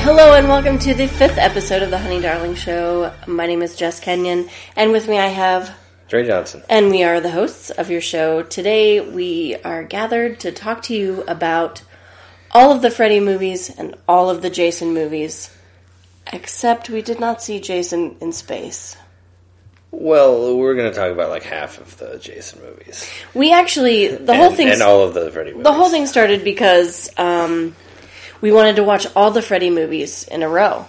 Hello and welcome to the 5th episode of the Honey Darling Show. My name is Jess Kenyon, and with me I have... Dre Johnson. And we are the hosts of your show. Today we are gathered to talk to you about all of the Freddy movies and all of the Jason movies, except we did not see Jason in space. Well, we're going to talk about like half of the Jason movies. We actually... whole thing... And all of the Freddy movies. The whole thing started because... we wanted to watch all the Freddy movies in a row.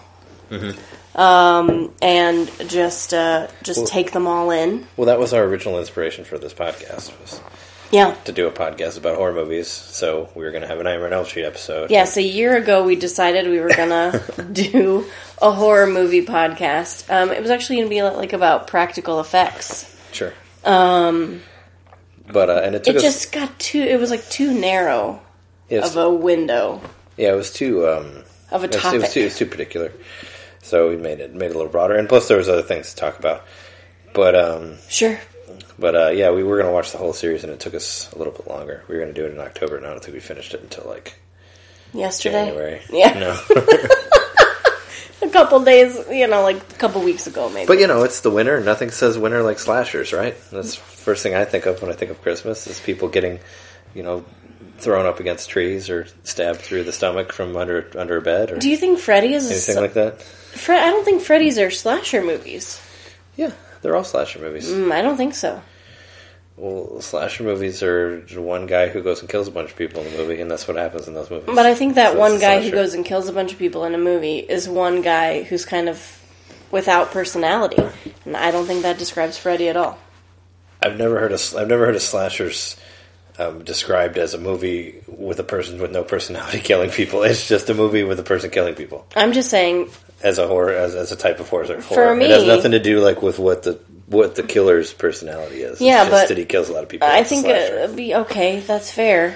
Mm-hmm. And just take them all in. Well, that was our original inspiration for this podcast, was to do a podcast about horror movies. So we were going to have an Nightmare on Elm Street episode. Yes, a year ago we decided we were going to do a horror movie podcast. It was actually going to be like about practical effects. Sure. And it took just got it was like too narrow of a window. Yeah, it was too... of a topic. It was too particular. So we made it a little broader. And plus there was other things to talk about. But, Sure. But, yeah, we were going to watch the whole series, and it took us a little bit longer. We were going to do it in October, and I don't think we finished it until, like... Yesterday? January. Yeah. No. A couple days, like a couple weeks ago, maybe. But, it's the winter. Nothing says winter like slashers, right? That's the first thing I think of when I think of Christmas, is people getting, thrown up against trees or stabbed through the stomach from under a bed. Or do you think Freddy is anything like that? I don't think Freddy's are slasher movies. Yeah, they're all slasher movies. I don't think so. Well, slasher movies are one guy who goes and kills a bunch of people in the movie, and that's what happens in those movies. But I think that one guy who goes and kills a bunch of people in a movie is one guy who's kind of without personality, and I don't think that describes Freddy at all. I've never heard of slashers described as a movie with a person with no personality killing people. It's just a movie with a person killing people. I'm just saying, as a horror, as a type of horror. For me, it has nothing to do with what the killer's personality is. Yeah, it's just that he kills a lot of people. I think it'd be okay. That's fair.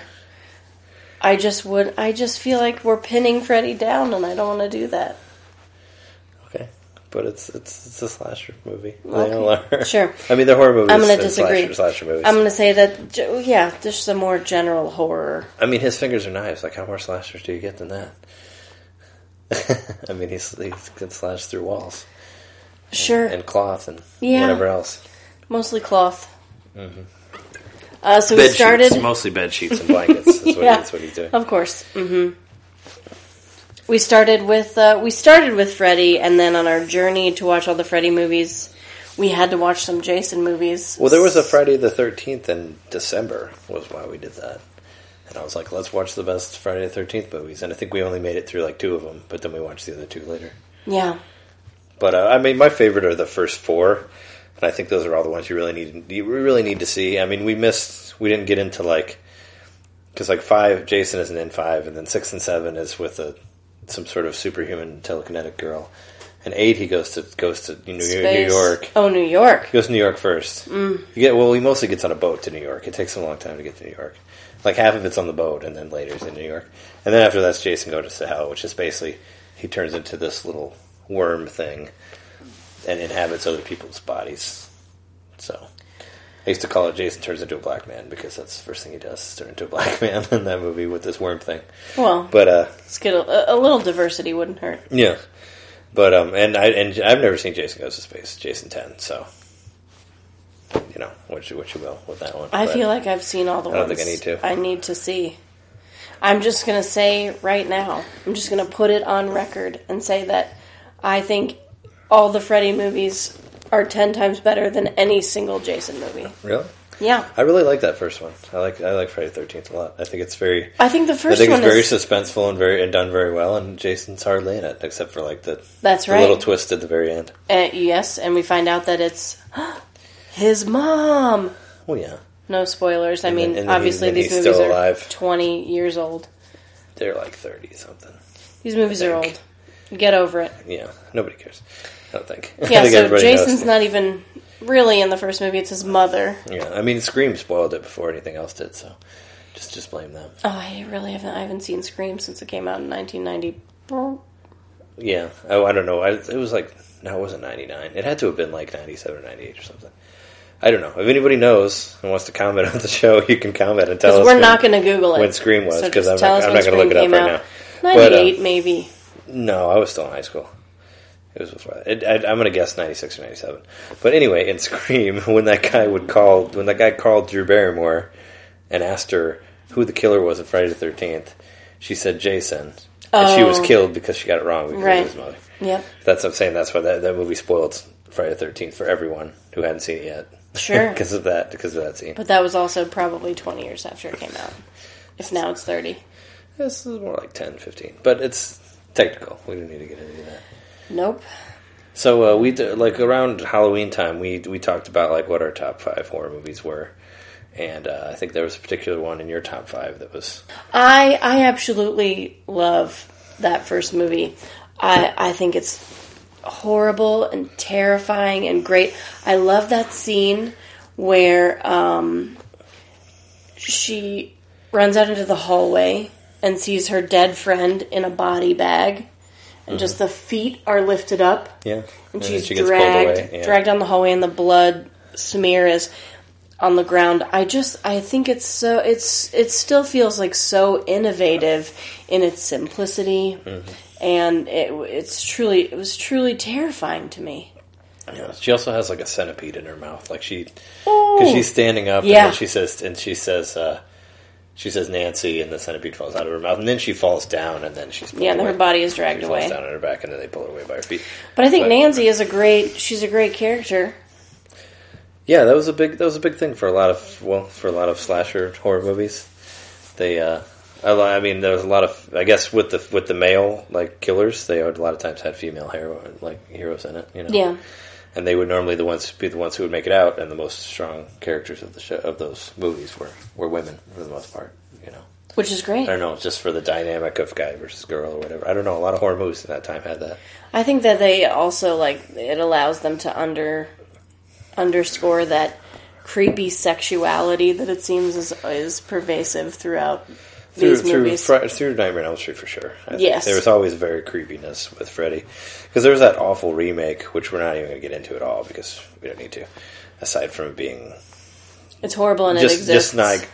I just feel like we're pinning Freddy down, and I don't want to do that. Okay. But it's a slasher movie. Okay. They all are. Sure. I mean, they're horror movies. I'm going to disagree. Slasher movies. I'm going to say that, there's a more general horror. I mean, his fingers are knives. Like, how more slashers do you get than that? I mean, he can slash through walls. Sure. And cloth and whatever else. Mostly cloth. Mm-hmm. So we started... Sheets, mostly bed sheets and blankets. That's what he's doing. Of course. Mm-hmm. We started with Freddy, and then on our journey to watch all the Freddy movies, we had to watch some Jason movies. Well, there was a Friday the 13th in December, was why we did that. And I was like, let's watch the best Friday the 13th movies. And I think we only made it through like 2 of them, but then we watched the other 2 later. Yeah. But, I mean, my favorite are the first 4, and I think those are all the ones you really need to see. I mean, we didn't get into like, because like 5, Jason isn't in 5, and then 6 and 7 is with some sort of superhuman telekinetic girl. And 8, he goes to New York. Oh, New York. He goes to New York first. He mostly gets on a boat to New York. It takes him a long time to get to New York. Like half of it's on the boat, and then later he's in New York. And then after that's Jason Goes to Hell, which is basically he turns into this little worm thing and inhabits other people's bodies. So I used to call it Jason Turns into a Black Man, because that's the first thing he does, is turn into a black man in that movie with this worm thing. Well, but let's get a little diversity wouldn't hurt. Yeah, but and I've never seen Jason Goes to Space, Jason 10, so what you will with that one. I feel like I've seen all the ones. I don't think I need to. I need to see. I'm just going to say right now, I'm just going to put it on record and say that I think all the Freddy movies are 10 times better than any single Jason movie. Really? Yeah. I really like that first one. I like Friday the 13th a lot. I think it's very... I think the first one is very suspenseful and done very well, and Jason's hardly in it, except for like the little twist at the very end. Yes, and we find out that it's his mom. Well, yeah. No spoilers. I mean, obviously these movies are 20 years old. They're like 30-something. These movies are old. Get over it. Yeah, nobody cares. I don't think. Yeah, so Jason's not even really in the first movie. It's his mother. Yeah, I mean, Scream spoiled it before anything else did, so just blame them. Oh, I haven't seen Scream since it came out in 1990. Yeah. Oh, I don't know. It was like... No, it wasn't 99. It had to have been like 97 or 98 or something. I don't know. If anybody knows and wants to comment on the show, you can comment and tell us. We're not going to Google it. When Scream was, because so I'm not going to look it up right now. 98, maybe. No, I was still in high school. It was before that. I'm going to guess 96 or 97. But anyway, in Scream, when that guy called Drew Barrymore and asked her who the killer was in Friday the 13th, she said Jason. And she was killed because she got it wrong because of his mother. Yep. That's what I'm saying. That's why that movie spoiled Friday the 13th for everyone who hadn't seen it yet. Sure. because of that scene. But that was also probably 20 years after it came out. If now it's 30. This is more like 10, 15. But it's technical. We don't need to get into that. Nope. So we around Halloween time, we talked about like what our top 5 horror movies were, and I think there was a particular one in your top 5 that was. I absolutely love that first movie. I think it's horrible and terrifying and great. I love that scene where she runs out into the hallway and sees her dead friend in a body bag. And just the feet are lifted up. Yeah. And she's dragged down the hallway, and the blood smear is on the ground. I think it still feels like so innovative in its simplicity. Mm-hmm. And it was truly terrifying to me. Yeah. She also has like a centipede in her mouth. Like because she's standing up, yeah. And she says Nancy, and the centipede falls out of her mouth, and then she falls down, and then she's pulled away. Her body is dragged away. She falls down on her back, and then they pull her away by her feet. But I think Nancy is she's a great character. Yeah, that was a big thing for a lot of slasher horror movies. They, there was a lot of, I guess, with the male like killers, they a lot of times had female heroes in it, you know. Yeah. And they would normally be the ones who would make it out, and the most strong characters of the show, of those movies were women for the most part, you know. Which is great. I don't know, just for the dynamic of guy versus girl or whatever. I don't know. A lot of horror movies in that time had that. I think that they also it allows them to underscore that creepy sexuality that it seems is pervasive throughout these movies. Through Nightmare on Elm Street, for sure. Yes. There was always very creepiness with Freddy. Because there was that awful remake, which we're not even going to get into at all, because we don't need to, aside from it being... It's horrible and it exists.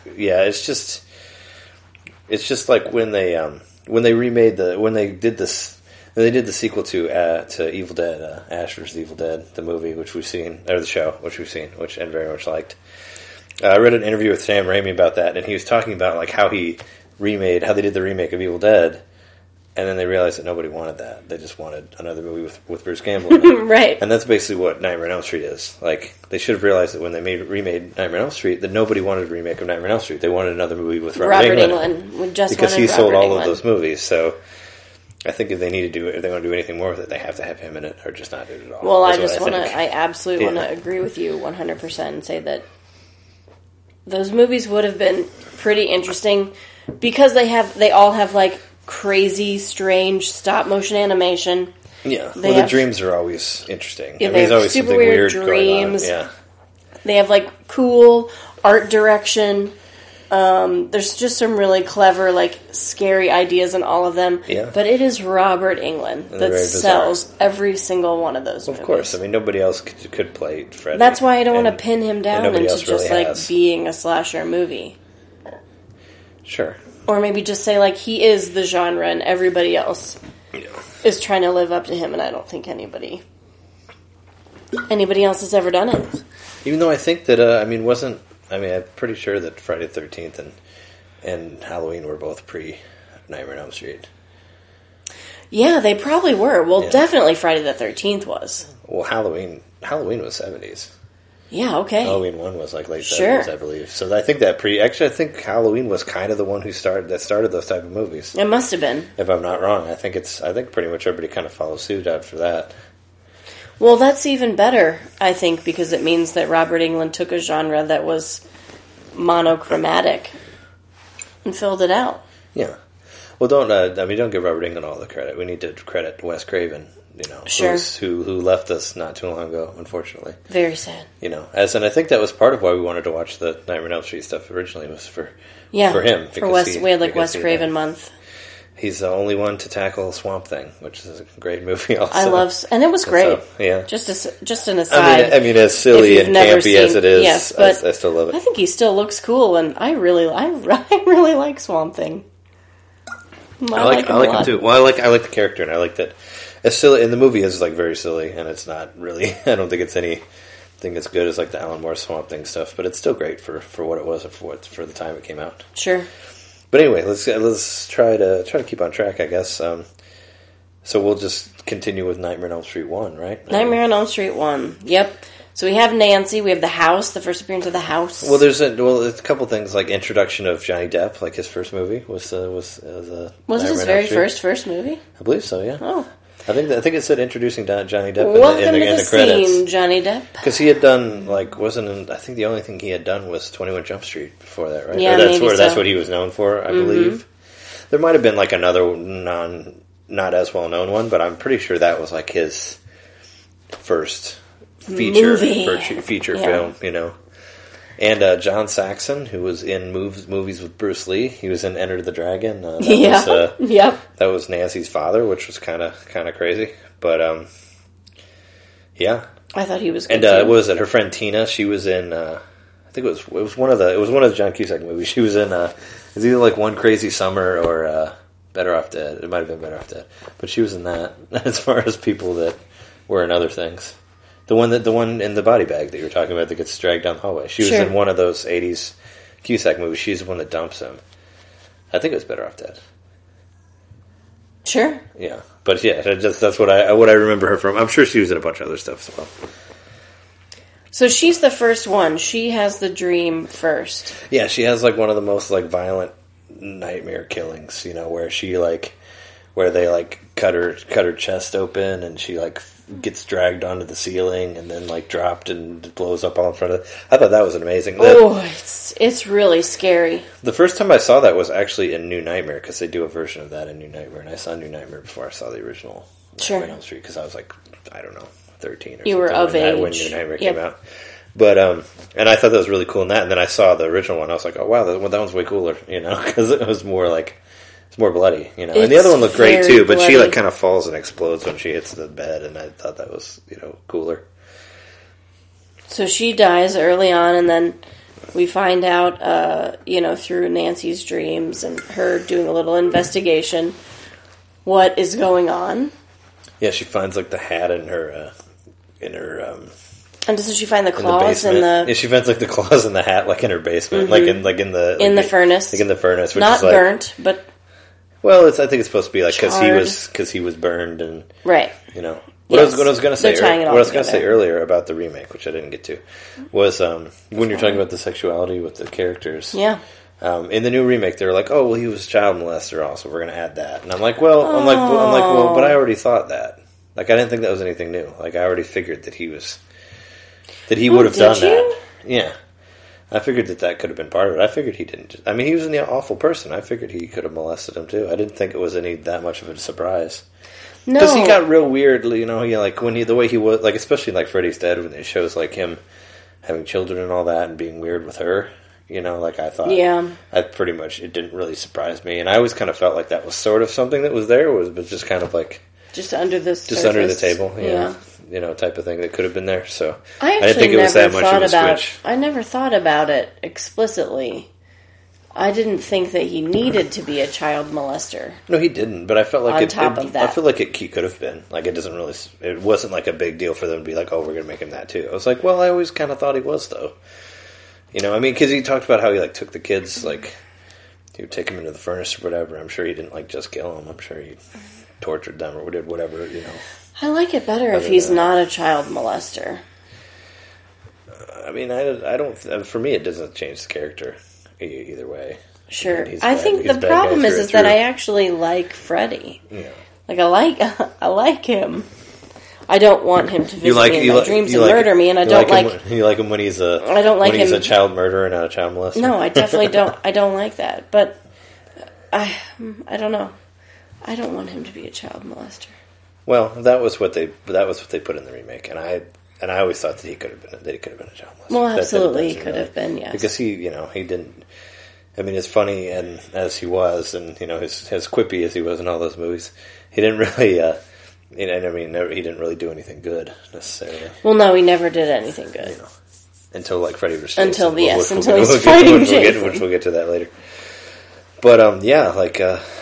It's just like when they did the sequel to Evil Dead, Ash vs. Evil Dead, the movie, which we've seen, or the show, which we've seen, and very much liked. I read an interview with Sam Raimi about that, and he was talking about like how they did the remake of Evil Dead, and then they realized that nobody wanted that. They just wanted another movie with Bruce Campbell in it. Right. And that's basically what Nightmare on Elm Street is. Like, they should have realized that when they remade Nightmare on Elm Street, that nobody wanted a remake of Nightmare on Elm Street. They wanted another movie with Robert Englund. Because he sold all of those movies, so... I think if they want to do anything more with it, they have to have him in it, or just not do it at all. Well, I absolutely want to agree with you 100% and say that those movies would have been pretty interesting because they all have like crazy, strange stop motion animation. Yeah, the dreams are always interesting. Yeah, they have always super weird dreams. Yeah, they have like cool art direction. There's just some really clever, like, scary ideas in all of them. Yeah. But it is Robert Englund that sells every single one of those movies. Of course. I mean, nobody else could play Freddy. That's why I don't want to pin him down into just, being a slasher movie. Sure. Or maybe just say, like, he is the genre and everybody else is trying to live up to him, and I don't think anybody else has ever done it. Even though I think that, I'm pretty sure that Friday the 13th and Halloween were both pre-Nightmare on Elm Street. Yeah, they probably were. Well, definitely Friday the 13th was. Well, Halloween was 70s. Yeah, okay. Halloween 1 was like late 70s, I believe. So I think I think Halloween was kind of the one who started those type of movies. It must have been. If I'm not wrong. I think pretty much everybody kind of follows suit after that. Well, that's even better, I think, because it means that Robert Englund took a genre that was monochromatic and filled it out. Yeah. Well, don't give Robert Englund all the credit. We need to credit Wes Craven, sure. who left us not too long ago, unfortunately. Very sad. And I think that was part of why we wanted to watch the Nightmare on Elm Street stuff originally was for him. We had Wes Craven month. He's the only one to tackle Swamp Thing, which is a great movie also. I love... And it was great. Yeah. Just an aside. As silly and campy as it is, yes, but I still love it. I think he still looks cool, and I really like Swamp Thing. I like him too. Well, I like the character, and I like that. It's silly, and the movie is like very silly, and it's not really. I don't think it's anything as good as like the Alan Moore Swamp Thing stuff, but it's still great for what it was and for the time it came out. Sure. But anyway, let's try to keep on track, I guess. So we'll just continue with Nightmare on Elm Street 1, right? Nightmare on Elm Street 1. Yep. So we have Nancy, we have the house, the first appearance of the house. Well, there's a couple things, like introduction of Johnny Depp, like his first movie was it his very first movie? I believe so, yeah. Oh. I think it said introducing Johnny Depp Welcome in to the credits. Scene, Johnny Depp. Because he had done, I think the only thing he had done was 21 Jump Street before that, right? Yeah, that's what he was known for, I believe. There might have been like another not as well known one, but I'm pretty sure that was like his first feature film, you know. And John Saxon, who was in movies with Bruce Lee, he was in Enter the Dragon. That was Nancy's father, which was kind of crazy, but yeah. I thought he was good and too. what was it? Her friend Tina, she was in. I think it was one of the John Cusack movies. She was in. It was either like One Crazy Summer or Better Off Dead. It might have been Better Off Dead, but she was in that. As far as people that were in other things. The one in the body bag that you were talking about that gets dragged down the hallway. She was in one of those 80s Cusack movies. She's the one that dumps him. I think it was Better Off Dead. Sure. Yeah. But yeah, that's what I remember her from. I'm sure she was in a bunch of other stuff as well. So she's the first one. She has the dream first. Yeah, she has like one of the most like violent nightmare killings, you know, where they like cut her chest open and she like gets dragged onto the ceiling and then like dropped and blows up all in front of it. I thought that was amazing. It's really scary. The first time I saw that was actually in New Nightmare, because they do a version of that in New Nightmare, and I saw New Nightmare before I saw the original Nightmare on Elm Street, because I was like, I don't know, 13 or something. You were of age. When New Nightmare came out. But, and I thought that was really cool in that, and then I saw the original one, I was like, oh wow, that one's way cooler, you know, because it was more like, it's more bloody, you know. And the other one looked great too, but she like kind of falls and explodes when she hits the bed, and I thought that was, you know, cooler. So she dies early on, and then we find out, through Nancy's dreams and her doing a little investigation, what is going on. Yeah, she finds like the hat in her. And doesn't she find the claws in the? Yeah, she finds like the claws in the hat, like in her basement, like in the furnace, like in the furnace, which not is like, burnt, but. Well, I think it's supposed to be like because he was burned and right. You know what I was going to say. What I was going to say earlier about the remake, which I didn't get to, was when you're talking about the sexuality with the characters. Yeah. In the new remake, they were like, "Oh, well, he was a child molester. Also, we're going to add that." And I'm like, "Well, but I already thought that. Like, I didn't think that was anything new. Like, I already figured that he would have done that. Yeah." I figured that could have been part of it. I figured he didn't. I mean, he was an awful person. I figured he could have molested him too. I didn't think it was that much of a surprise. No, because he got real weird. You know, the way he was, like especially like Freddy's Dead, when it shows like him having children and all that, and being weird with her. You know, like I thought. Yeah. It didn't really surprise me, and I always kind of felt like that was sort of something that was there, but just kind of like just under the table. Yeah. You know, type of thing that could have been there. So I didn't think it was that much of a switch. I never thought about it explicitly. I didn't think that he needed to be a child molester. No, he didn't. But I felt like I feel like he could have been. Like it doesn't really. It wasn't like a big deal for them to be like, oh, we're going to make him that too. I was like, well, I always kind of thought he was though. You know, I mean, because he talked about how he like took the kids, like he would take them into the furnace or whatever. I'm sure he didn't like just kill them. I'm sure he tortured them or did whatever. You know. I like it better if he's not a child molester. I mean, I don't. For me, it doesn't change the character either way. Sure, I think the problem is that I actually like Freddy. Yeah, like I like him. I don't want him to visit me in my dreams and murder me, and I don't like. You like him when he's a. I don't like him. He's a child murderer, not a child molester. No, I definitely don't. I don't like that, but I don't know. I don't want him to be a child molester. Well, that was what they put in the remake, and I always thought that he could have been a child molester. Well, absolutely, he could have been, yes. Because he didn't. I mean, as funny and as he was, and as quippy as he was in all those movies, he didn't really. He didn't really do anything good necessarily. Well, no, he never did anything good. Until like Freddy vs. Until he's fighting Jason. Which we'll get to that later. But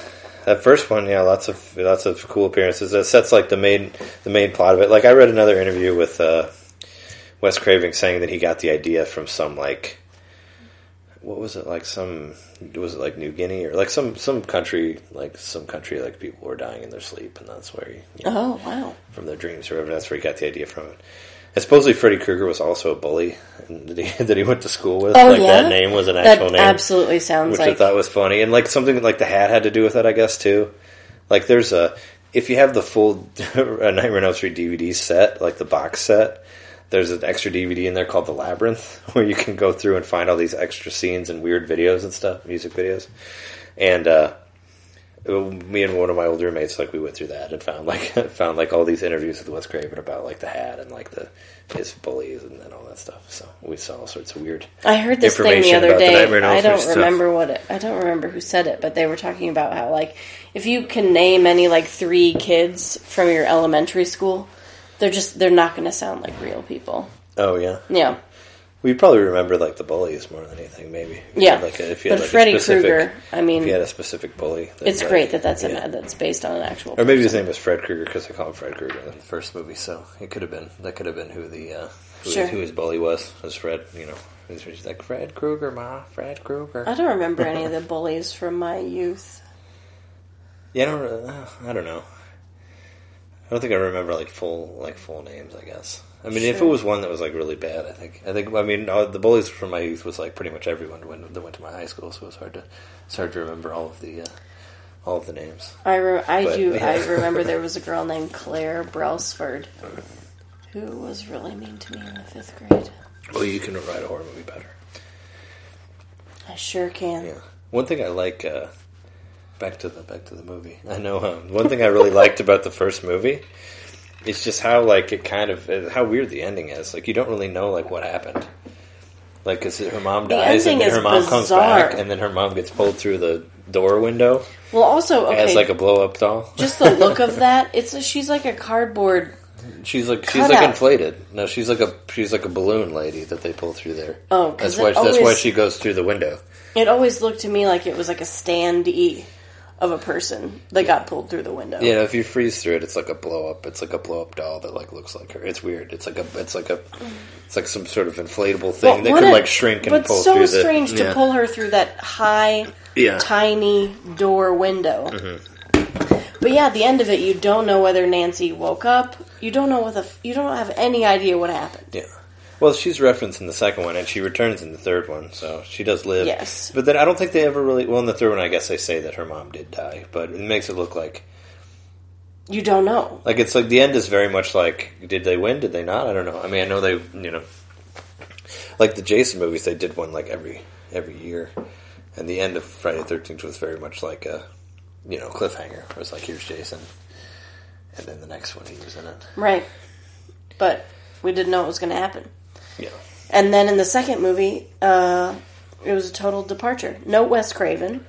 that first one, yeah, lots of cool appearances. That sets like the main plot of it. Like I read another interview with Wes Craven saying that he got the idea from some like, what was it like? Was it like New Guinea or like some country like people were dying in their sleep, and that's where he, oh wow, from their dreams or whatever. That's where he got the idea from it. And supposedly Freddy Krueger was also a bully that he went to school with. Oh, like yeah? that name was an actual name. Absolutely sounds which like, I thought was funny, and like something like the hat had to do with it, I guess too. Like there's if you have the full Nightmare on Elm Street DVD set, like the box set, there's an extra DVD in there called The Labyrinth, where you can go through and find all these extra scenes and weird videos and stuff, music videos. And me and one of my old roommates, like we went through that and found like all these interviews with Wes Craven about like the hat and like his bullies and all that stuff. So we saw all sorts of weird. I heard this thing the other day. I don't remember who said it, but they were talking about how like if you can name any like 3 kids from your elementary school, they're not going to sound like real people. Oh yeah, yeah. We probably remember like the bullies more than anything, maybe. But Freddy Krueger, I mean, if you had a specific bully, it's great that's based on an actual. Or maybe his name was Fred Krueger because they call him Fred Krueger in the first movie. So it could have been who his bully was Fred. You know, he's like Fred Krueger, Fred Krueger. I don't remember any of the bullies from my youth. Yeah, I don't know. I don't think I remember like full names, I guess. I mean, if it was one that was like really bad, I think. The bullies from my youth was like pretty much everyone that went to my high school, so it was hard to remember all of the names. I remember there was a girl named Claire Brailsford who was really mean to me in the 5th grade. Well, you can write a horror movie better. I sure can. Yeah. One thing I like. Back to the movie. I know one thing I really liked about the first movie is just how like how weird the ending is. Like you don't really know like what happened. Like because her mom dies and then her mom comes back and then her mom gets pulled through the door window. Well, also as like a blow up doll. Just the look of that. She's like a cardboard. She's like inflated. No, she's like a balloon lady that they pull through there. Oh, that's why she goes through the window. It always looked to me like it was like a standee of a person that got pulled through the window. Yeah, if you freeze through it, it's like a blow up. It's like a blow up doll that like looks like her. It's weird. It's like some sort of inflatable thing that can like shrink and pull through. But so strange to pull her through that high, tiny door window. Mm-hmm. But yeah, at the end of it, you don't know whether Nancy woke up. You don't have any idea what happened. Yeah. Well, she's referenced in the second one, and she returns in the third one, so she does live. Yes. But then I don't think they ever really... Well, in the third one, I guess they say that her mom did die, but it makes it look like... You don't know. Like, it's like, the end is very much like, did they win, did they not? I don't know. I mean, I know they, Like, the Jason movies, they did one, like, every year. And the end of Friday the 13th was very much like a, cliffhanger. It was like, here's Jason. And then the next one, he was in it. Right. But we didn't know it was going to happen. Yeah. And then in the second movie, it was a total departure. No Wes Craven.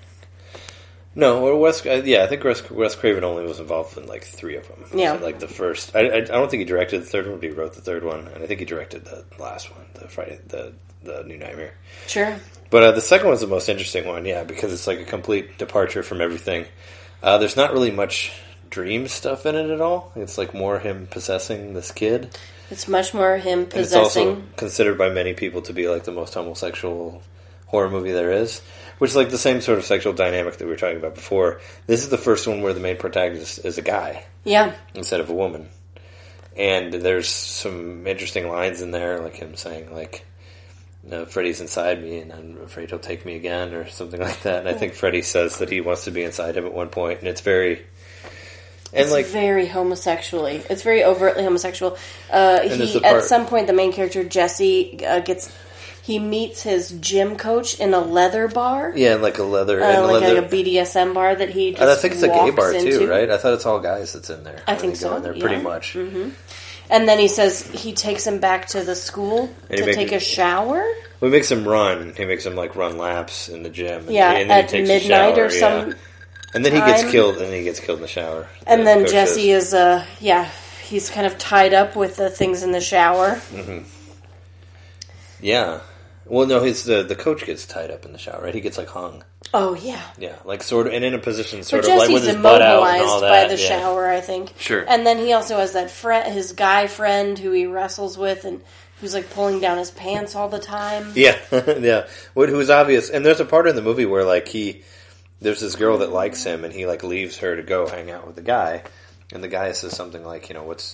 No, I think Wes Craven only was involved in like 3 of them. Yeah. So, like the first, I don't think he directed the third one, but he wrote the third one, and I think he directed the last one, the New Nightmare. Sure. But the second one's the most interesting one, yeah, because it's like a complete departure from everything. There's not really much dream stuff in it at all. It's like more him possessing this kid. It's much more him possessing. And it's also considered by many people to be like the most homosexual horror movie there is, which is like the same sort of sexual dynamic that we were talking about before. This is the first one where the main protagonist is a guy. Yeah. Instead of a woman. And there's some interesting lines in there, like him saying, like, Freddy's inside me and I'm afraid he'll take me again, or something like that. And I think Freddy says that he wants to be inside him at one point, and it's very... It's very homosexually. It's very overtly homosexual. At some point, the main character, Jesse, he meets his gym coach in a leather bar. Yeah, like a leather... like a BDSM bar that he just I think it's a gay bar, into. too, right? I thought it's all guys that's in there. I think so, in there, pretty much. Mm-hmm. And then he says he takes him back to the school to take a shower. Well, he makes him run. He makes him, like, run laps in the gym. And yeah, and then at midnight or some... And then he gets killed. And then he gets killed in the shower. And then Jesse is, he's kind of tied up with the things in the shower. Mm-hmm. Yeah. Well, no, the coach gets tied up in the shower, right? He gets like hung. Oh, yeah. Yeah, like sort of, and in a position But sort of like with Jesse's his butt out and all immobilized that. by the shower, I think. Sure. And then he also has that his guy friend who he wrestles with and who's like pulling down his pants all the time. Yeah, yeah. Who's obvious, and there's a part in the movie where like there's this girl that likes him, and he like leaves her to go hang out with the guy, and the guy says something like, what's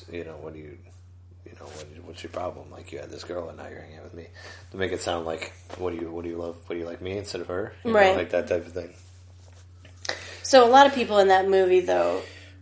your problem? Like, you had this girl and now you're hanging out with me. To make it sound like, what do you love? What do you like me instead of her? Right. Like that type of thing. So a lot of people in that movie, though,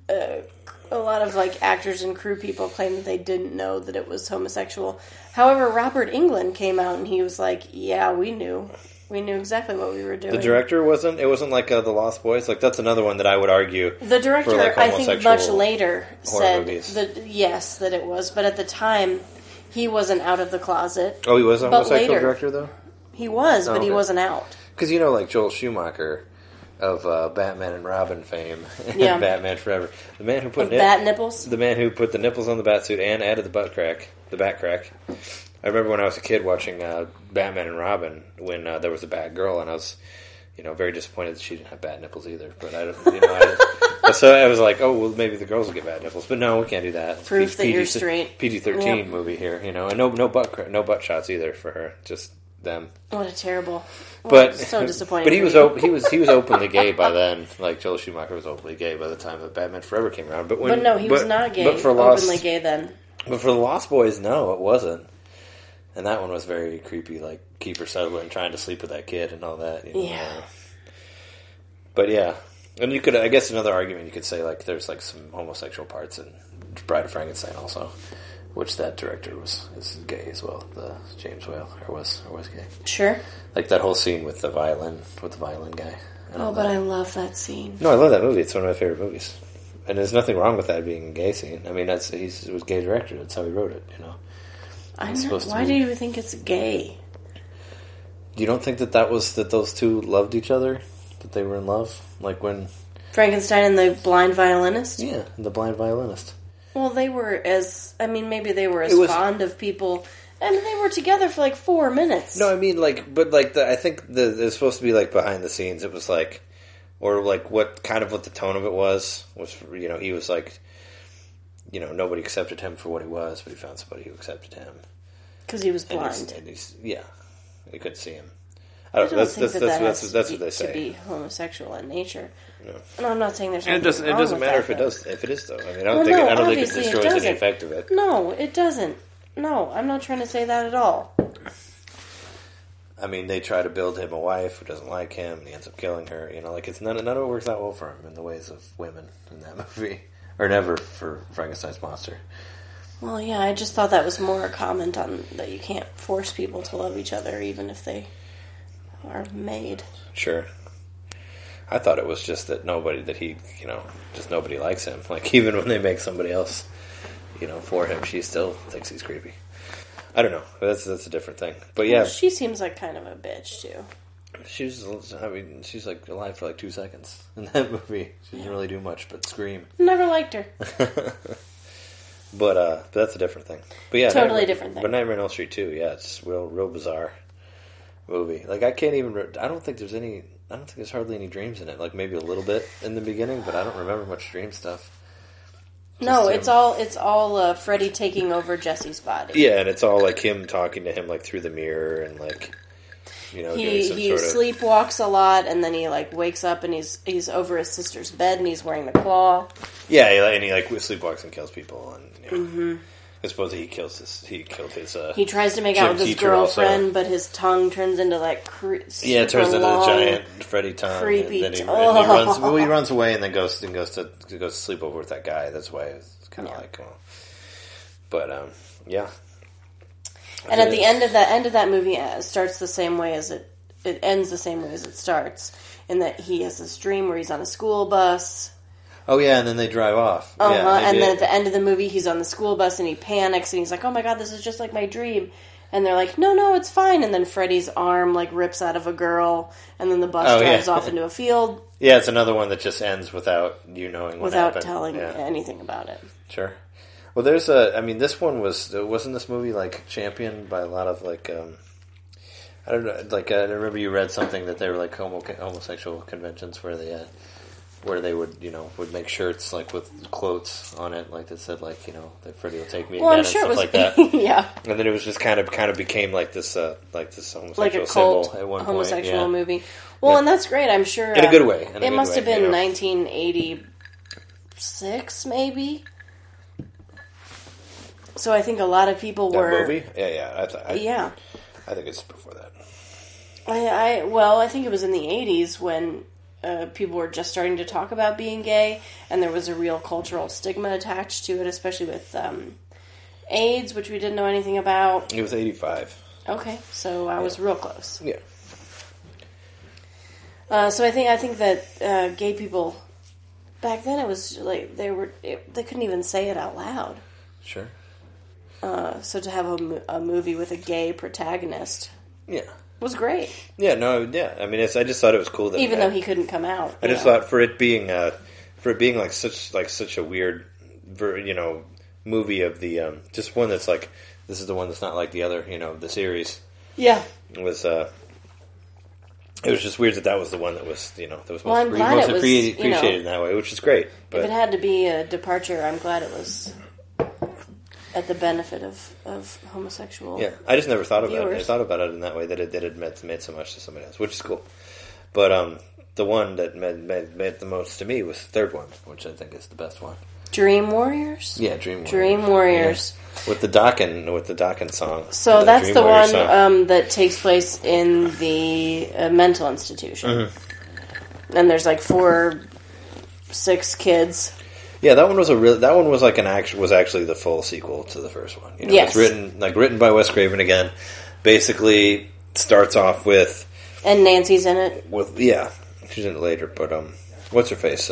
a lot of like actors and crew people claim that they didn't know that it was homosexual. However, Robert Englund came out and he was like, "Yeah, we knew. We knew exactly what we were doing." The director wasn't. It wasn't like The Lost Boys. Like that's another one that I would argue. The director, for, like, I think, much later said movies. that yes, that it was, but at the time, he wasn't out of the closet. Oh, he was a But homosexual later- director though. He was, but okay. he wasn't out. Because like Joel Schumacher of Batman and Robin fame, and Yeah. Batman Forever, the man who put Bat nipples. the man who put the nipples on the batsuit and added the bat crack. I remember when I was a kid watching Batman and Robin when there was a Batgirl, and I was, very disappointed that she didn't have bat nipples either. But I don't, so I was like, oh well, maybe the girls will get bat nipples, but no, we can't do that. It's Proof that you're straight. PG-13 Yep. movie here, and no butt shots either for her, just them. What a terrible. But so disappointing. But he for was you. he was openly gay by then. Like Joel Schumacher was openly gay by the time that Batman Forever came around. But no, he was not gay. But for openly gay then. But for the Lost Boys, no, it wasn't. And that one was very creepy, like Kiefer Sutherland trying to sleep with that kid and all that. Yeah. But yeah, and you could, I guess, another argument you could say like there's like some homosexual parts in Bride of Frankenstein also, which that director is gay as well. The James Whale or was gay. Sure. Like that whole scene with the violin guy. Oh, but I love that scene. No, I love that movie. It's one of my favorite movies. And there's nothing wrong with that being a gay scene. I mean, it was a gay director. That's how he wrote it, Why do you think it's gay? You don't think that those two loved each other? That they were in love? Like when... Frankenstein and the blind violinist? Yeah, the blind violinist. Well, maybe they were as fond of people... I mean, they were together for like 4 minutes. No, I mean, I think there's supposed to be like behind the scenes. It was like... Or like what the tone of it was he was like, nobody accepted him for what he was, but he found somebody who accepted him. Because he was blind. He couldn't see him. I don't think that's what they say. To be homosexual in nature. No. And I'm not saying there's and anything it doesn't wrong matter with if it is though. I mean, I don't think it destroys any effect of it. No, it doesn't. No, I'm not trying to say that at all. I mean, they try to build him a wife who doesn't like him, and he ends up killing her. None of it works out well for him in the ways of women in that movie, or never for Frankenstein's monster. Well, yeah, I just thought that was more a comment on that you can't force people to love each other, even if they are made. Sure. I thought it was just that nobody likes him. Like, even when they make somebody else, for him, she still thinks he's creepy. I don't know. That's a different thing. But yeah. Well, she seems like kind of a bitch, too. She's like alive for like 2 seconds in that movie. She didn't really do much but scream. Never liked her. But that's a different thing. But yeah. Totally different thing. But Nightmare on Elm Street 2, yeah, it's real bizarre movie. Like, I don't think there's hardly any dreams in it. Like, maybe a little bit in the beginning, but I don't remember much dream stuff. No, it's all Freddy taking over Jesse's body. Yeah, and it's all like him talking to him like through the mirror and like he sleepwalks a lot, and then he like wakes up and he's over his sister's bed and he's wearing the claw. Yeah, and he like sleepwalks and kills people, and I suppose he killed his. He tries to make out with his girlfriend, but his tongue turns into like it turns into a giant Freddy tongue. Creepy. And then he runs away and then goes to sleep over with that guy. That's why it's kind of like, but yeah. And at the end of that movie, starts the same way as it ends the same way as it starts, in that he has this dream where he's on a school bus. Oh yeah, and then they drive off. And then at the end of the movie, he's on the school bus and he panics and he's like, "Oh my god, this is just like my dream." And they're like, "No, it's fine." And then Freddy's arm like rips out of a girl, and then the bus drives off into a field. Yeah, it's another one that just ends without you knowing what happened. Without telling anything about it. Sure. Well, this one wasn't this movie like championed by a lot of like I don't know. Like I remember you read something that they were like homosexual conventions where they would would make shirts like with quotes on it, like that said like that Freddie will take me again and stuff like that. Yeah. And then it was just kind of became like this homosexual like a cult symbol at one homosexual point. Yeah. movie. Well, and that's great. I'm sure in a good way. It must have been 1986, maybe. So I think a lot of people that were movie. Yeah. I think it's before that. I think it was in the 80s when people were just starting to talk about being gay, and there was a real cultural stigma attached to it, especially with AIDS, which we didn't know anything about. It was 85. Okay, so I was real close. Yeah. So I think that gay people back then, it was like they couldn't even say it out loud. Sure. So to have a movie with a gay protagonist, was great. Yeah, no, yeah. I mean, I just thought it was cool that even though he couldn't come out. I just thought for it being like such a weird, movie of the just one that's like this is the one that's not like the other, the series. Yeah, it was just weird that was the one that was that was most appreciated in that way, which is great. But if it had to be a departure, I'm glad it was at the benefit of homosexual. Yeah, I just never thought about viewers. it. I thought about it in that way that it had meant so much to somebody else, which is cool. But the one that meant the most to me was the third one, which I think is the best one. Dream Warriors. Yeah, Dream Warriors. Dream Warriors. Yeah. With the Dokken song. So that's the one that takes place in the mental institution, and there's like 4-6 kids. Yeah, that one was was actually the full sequel to the first one. Yes. It's written by Wes Craven again. Basically, starts off with and Nancy's in it. She's in it later. But what's her face?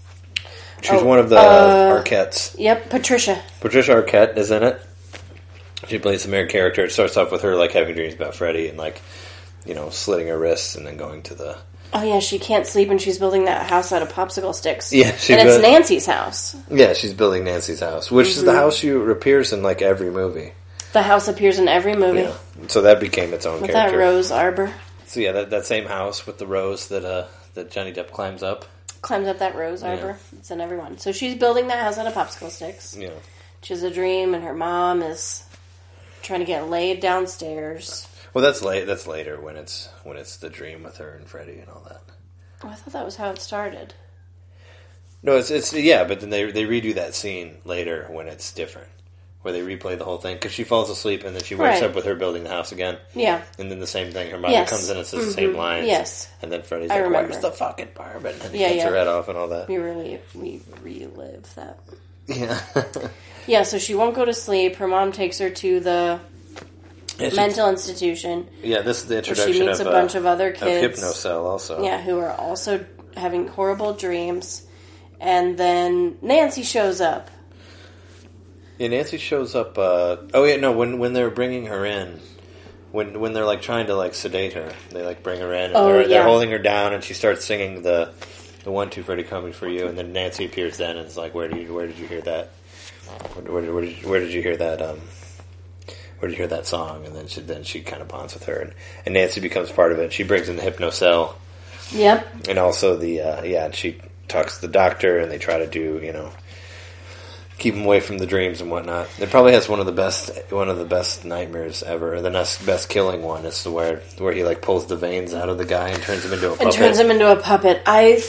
She's one of the Arquettes. Yep, Patricia. Patricia Arquette is in it. She plays the main character. It starts off with her like having dreams about Freddie and slitting her wrists and then going to the. Oh yeah, she can't sleep and she's building that house out of popsicle sticks. Yeah, and it's Nancy's house. Yeah, she's building Nancy's house, which is the house she appears in like every movie. The house appears in every movie. Yeah, so that became its own with character. That rose arbor. So yeah, that same house with the rose that Johnny Depp climbs up. Climbs up that rose arbor. Yeah. It's in everyone. So she's building that house out of popsicle sticks. Yeah, she has a dream, and her mom is trying to get laid downstairs. Well, that's later when it's the dream with her and Freddie and all that. Oh, I thought that was how it started. No, it's yeah, but then they redo that scene later when it's different, where they replay the whole thing because she falls asleep and then she wakes up with her building the house again. Yeah, and then the same thing. Her mother comes in and says the same lines. Yes, and then Freddie's like, "Where's the fucking bourbon?" And he cuts her head off and all that. We relive that. Yeah, yeah. So she won't go to sleep. Her mom takes her to the mental institution. Yeah, this is the introduction she meets a bunch of other kids. Of Hypnocell also. Yeah, who are also having horrible dreams. And then Nancy shows up. Yeah, Nancy shows up. When they're bringing her in, when they're like trying to like sedate her, they like bring her in and they're holding her down, and she starts singing the 1-2 Freddie coming for you, and then Nancy appears then and is like, where did you hear that? Where did you hear that? Where did you hear that song? And then she kind of bonds with her, and Nancy becomes part of it. She brings in the Hypnocell. Yep. And also and she talks to the doctor, and they try to do, keep him away from the dreams and whatnot. It probably has one of the best nightmares ever. The best killing one is where he like pulls the veins out of the guy and turns him into a puppet.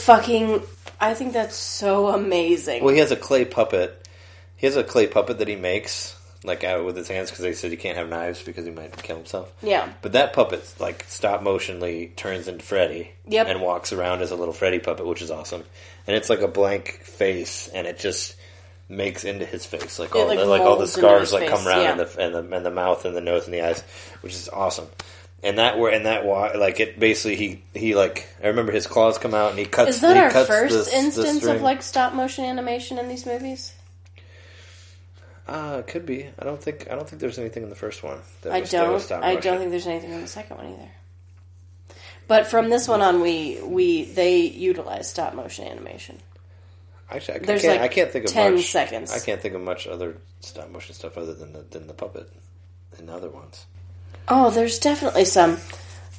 I think that's so amazing. Well, he has a clay puppet. He has a clay puppet that he makes like out with his hands because they said he can't have knives because he might kill himself. Yeah. But that puppet like stop motionly turns into Freddy. Yep. And walks around as a little Freddy puppet, which is awesome. And it's like a blank face, and it just makes into his face like all the scars like come around and the mouth and the nose and the eyes, which is awesome. And like it basically he like I remember his claws come out and he cuts. Is that our first instance of like stop motion animation in these movies? It could be. I don't think there's anything in the first one. I don't think there's anything in the second one either. But from this one on, they utilize stop motion animation. Actually, I can't think of 10 much. seconds. I can't think of much other stop motion stuff other than the puppet in the other ones. Oh, there's definitely some.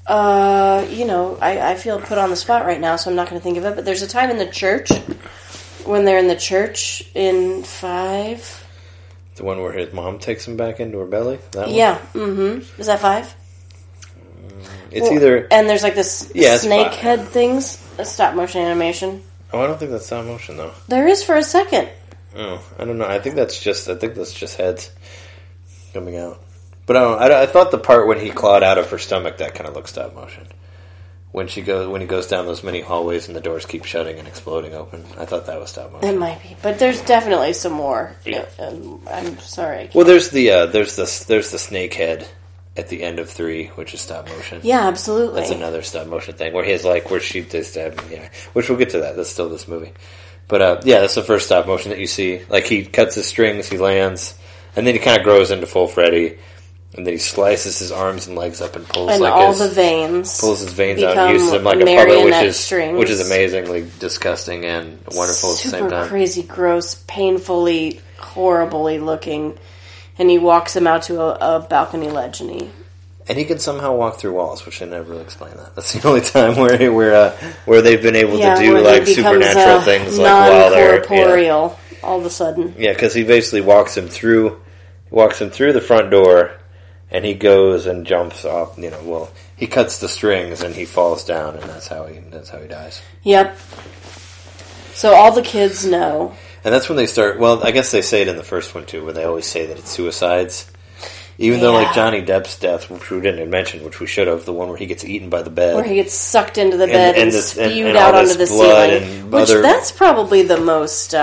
I feel put on the spot right now, so I'm not going to think of it. But there's a time in the church when they're in the church in 5. The one where his mom takes him back into her belly? That one? Yeah. Mm-hmm. Is that 5? It's either... And there's like this snake 5. head things, a stop motion animation. Oh, I don't think that's stop motion, though. There is for a second. Oh, I don't know. I think that's just heads coming out. But I thought the part when he clawed out of her stomach, that kind of looks stop motion. When he goes down those many hallways and the doors keep shutting and exploding open, I thought that was stop motion. It might be, but there's definitely some more. Yeah. I'm sorry. Well, there's the snake head at the end of 3, which is stop motion. Yeah, absolutely. That's another stop motion thing where she does that. Yeah, which we'll get to that. That's still this movie. But that's the first stop motion that you see. Like he cuts his strings, he lands, and then he kind of grows into full Freddy. And then he slices his arms and legs up and pulls and like all the veins. Pulls his veins out and uses them like a puppet, which is amazingly disgusting and wonderful at the same time. Super crazy, gross, painfully, horribly looking. And he walks him out to a balcony ledge, and he can somehow walk through walls, which they never really explain that. That's the only time where they've been able to do like supernatural things, like while they're non-corporeal all of a sudden. Yeah, because he basically walks him through the front door. And he goes and jumps off. He cuts the strings and he falls down, and that's how he dies. Yep. So all the kids know, and that's when they start. Well, I guess they say it in the first one too, where they always say that it's suicides. Even though, like Johnny Depp's death, which we didn't mention, which we should have, the one where he gets eaten by the bed, where he gets sucked into the bed and spewed out onto the ceiling, that's probably the most.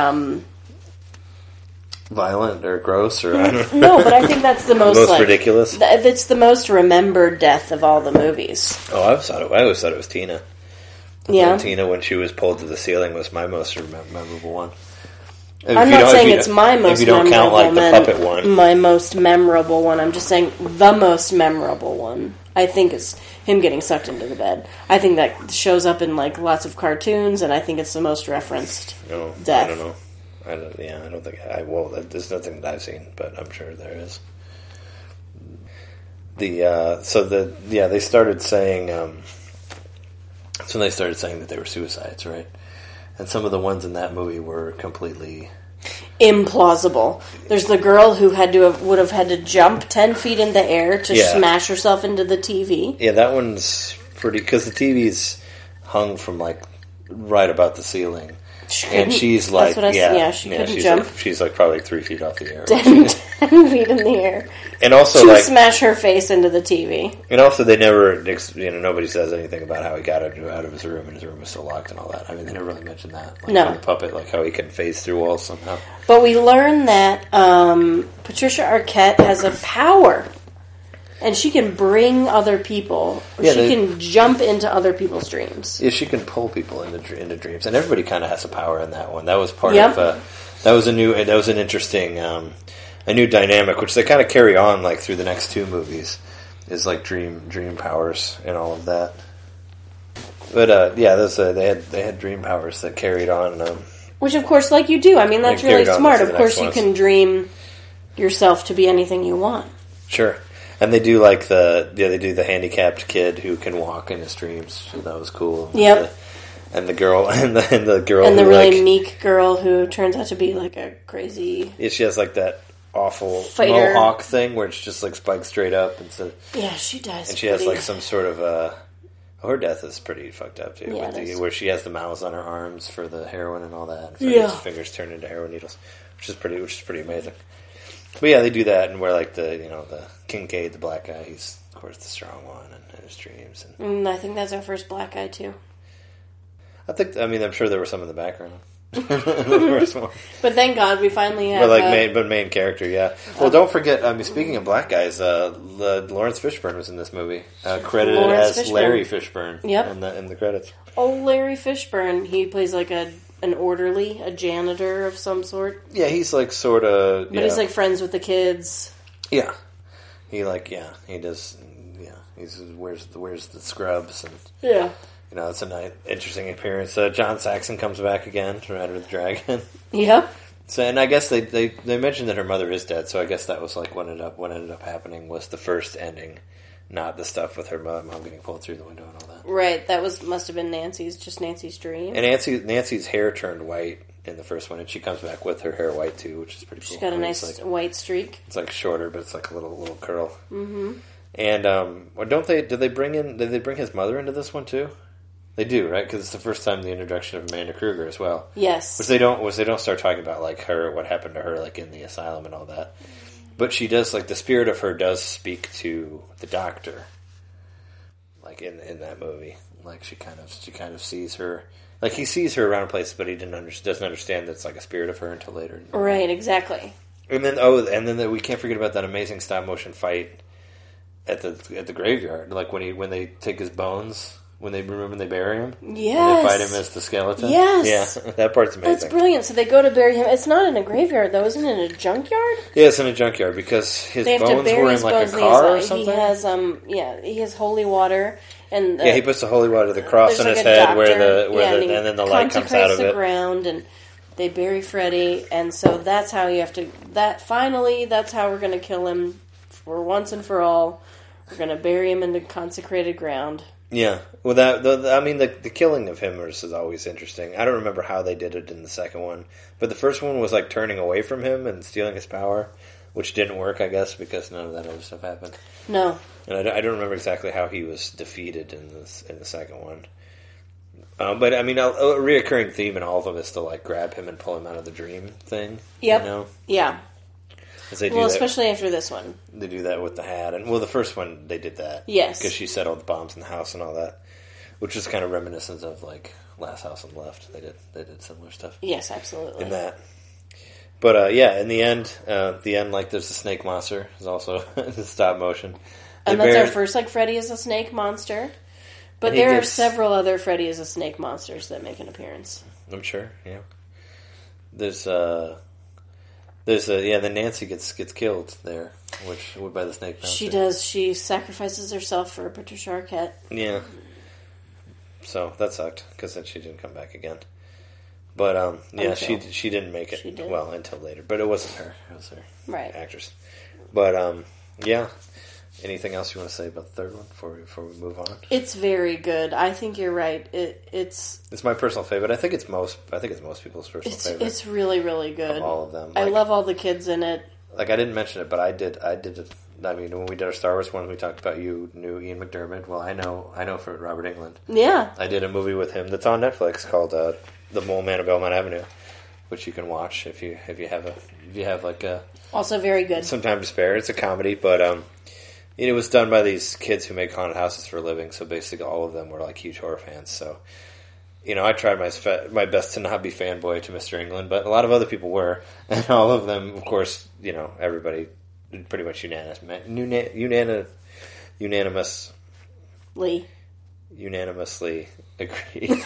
Violent or gross or I don't know. No, but I think that's the most ridiculous. It's the most remembered death of all the movies. Oh, I always thought it was Tina. Tina, when she was pulled to the ceiling, was my most memorable one. I'm not saying it's my most memorable. If you don't count like the puppet one, my most memorable one. I'm just saying the most memorable one. I think is him getting sucked into the bed. I think that shows up in like lots of cartoons, and I think it's the most referenced death. I don't know. I don't think there's nothing that I've seen, but I'm sure there is. They started saying, that's when they started saying that they were suicides, right? And some of the ones in that movie were completely implausible. There's the girl who would have had to jump 10 feet in the air to smash herself into the TV. Yeah, that one's pretty, because the TV's hung from like right about the ceiling. And she's like, she couldn't jump. She's like probably 3 feet off the air. 10 feet in the air. And also, to smash her face into the TV. And also, they never, nobody says anything about how he got out of his room and his room was still locked and all that. I mean, they never really mentioned that. Like, no. The puppet, like how he can phase through walls somehow. But we learn that Patricia Arquette has a power. And she can bring other people. She can jump into other people's dreams. Yeah, she can pull people into dreams, and everybody kind of has a power in that one. That was part of. That was an interesting, a new dynamic, which they kind of carry on like through the next 2 movies, is like dream powers and all of that. But they had dream powers that carried on. Which, of course, like you do. I mean, that's really smart. Of course, you can dream yourself to be anything you want. Sure. And they do like they do the handicapped kid who can walk in his dreams. So that was cool. Yep. And the girl and the girl and the really meek girl who turns out to be like a crazy. Yeah, she has like that awful fighter mohawk thing where it's just like spiked straight up instead. Yeah, she dies. And she has like some sort of her death is pretty fucked up too. Yeah, where she has the mouths on her arms for the heroin and all that. And fingers turn into heroin needles, which is pretty amazing. But yeah, they do that, and where like the Kincaid, the black guy, he's of course the strong one in his dreams. And I think that's our first black guy too. I'm sure there were some in the background. The first one. But thank God we finally have. Main character, yeah. Well, don't forget. Speaking of black guys, Lawrence Fishburne was in this movie, credited as Larry Fishburne. Yep. in the credits. Oh, Larry Fishburne. He plays like an orderly, a janitor of some sort. Yeah, he's like sort of. But he's like friends with the kids. Yeah, he does. Yeah, he wears the scrubs and. Yeah. It's a nice, interesting appearance. John Saxon comes back again to Enter the Dragon. Yep. So, and I guess they mentioned that her mother is dead. So I guess that was like what ended up happening was the first ending not the stuff with her mom getting pulled through the window and all that. Right, that must have been Nancy's dream. And Nancy's hair turned white in the first one, and she comes back with her hair white too, which is pretty cool. She's got a nice white streak. It's like shorter, but it's like a little curl. Mm-hmm. And did they bring his mother into this one too? They do, right? Because it's the first time the introduction of Amanda Kruger as well. Yes. Which they don't start talking about like what happened to her like in the asylum and all that. But she does, like, the spirit of her does speak to the doctor, like in that movie. Like she kind of sees her, like he sees her around places, but he doesn't understand that it's like a spirit of her until later. Right, exactly. And then we can't forget about that amazing stop motion fight at the graveyard, like when they take his bones. When they bury him? Yes. And they fight him as the skeleton? Yes. Yeah, that part's amazing. That's brilliant. So they go to bury him. It's not in a graveyard, though. Isn't it in a junkyard? Yeah, it's in a junkyard because his bones were in like a car or something. He has holy water. And he puts the holy water, the cross on his head and then the light comes out of it. The ground, and they bury Freddy, and so that's how you have to... that's how we're going to kill him for once and for all. We're going to bury him in the consecrated ground. Yeah, well, the killing of him is always interesting. I don't remember how they did it in the second one, but the first one was like turning away from him and stealing his power, which didn't work, I guess, because none of that other stuff happened. No, and I don't remember exactly how he was defeated in the second one. But I mean, a reoccurring theme in all of them is to like grab him and pull him out of the dream thing. Yep. You know? Yeah. Especially after this one. They do that with the hat. And, the first one, they did that. Yes. Because she set all the bombs in the house and all that. Which is kind of reminiscent of, like, Last House on the Left. They did similar stuff. Yes, absolutely. In that. But, in the end, like, there's the snake monster. Is also the stop motion. And that's our first, like, Freddy is a snake monster. But there are several other Freddy is a snake monsters that make an appearance. I'm sure, yeah. Then Nancy gets killed there, by the snake monster. She does. She sacrifices herself for Patricia Arquette. Yeah. So that sucked because then she didn't come back again. But she didn't make it until later. But it wasn't her. It was her actress. But anything else you want to say about the third one before we move on? It's very good. I think you're right. It's my personal favorite. I think it's most people's personal favorite. It's really, really good. Of all of them. I love all the kids in it. Like I didn't mention it, but I did it. I mean, when we did our Star Wars one, we talked about you knew Ian McDiarmid. Well, I know for Robert Englund. Yeah. I did a movie with him that's on Netflix called The Mole Man of Belmont Avenue, which you can watch if you have like a also very good. Some time to spare. It's a comedy, but it was done by these kids who make haunted houses for a living. So basically, all of them were like huge horror fans. So I tried my best to not be fanboy to Mr. Englund, but a lot of other people were, and all of them, of course, everybody pretty much unanimously agreed.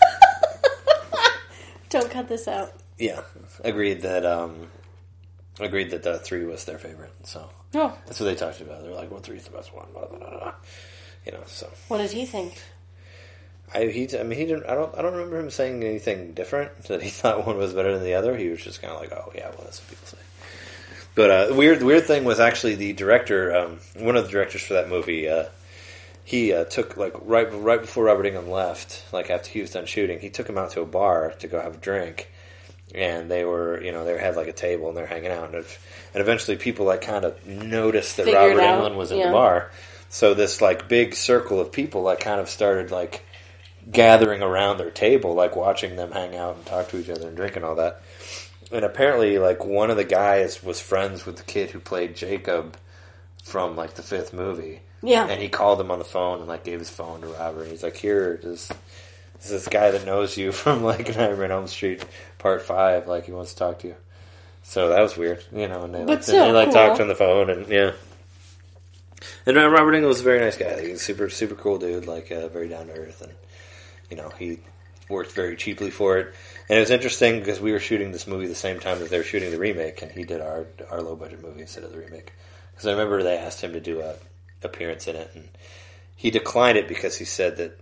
Don't cut this out. Yeah, agreed that the 3 was their favorite. So that's what they talked about. They're like, "Well, 3's the best one." Blah, blah, blah, blah. So what did he think? He didn't. I don't remember him saying anything different. That he thought one was better than the other. He was just kind of like, "Oh yeah, well that's what people say." But the weird thing was actually the director. One of the directors for that movie. He took like right before Robert Englund left, like after he was done shooting, he took him out to a bar to go have a drink, and they had like a table and they're hanging out, and eventually people like kind of noticed that Robert Englund was in the bar, so this like big circle of people like kind of started like gathering around their table, like watching them hang out and talk to each other and drink and all that, and apparently like one of the guys was friends with the kid who played Jacob from like the 5th movie. Yeah. And he called him on the phone and like gave his phone to Robert. And he's like, "Here, this guy that knows you from like Nightmare on Elm Street Part 5. Like he wants to talk to you." So that was weird, And they talked on the phone and yeah. And Robert Englund was a very nice guy. He's a super super cool dude, like very down to earth, and he worked very cheaply for it. And it was interesting because we were shooting this movie the same time that they were shooting the remake, and he did our low budget movie instead of the remake. Because I remember they asked him to do a appearance in it, and he declined it because he said that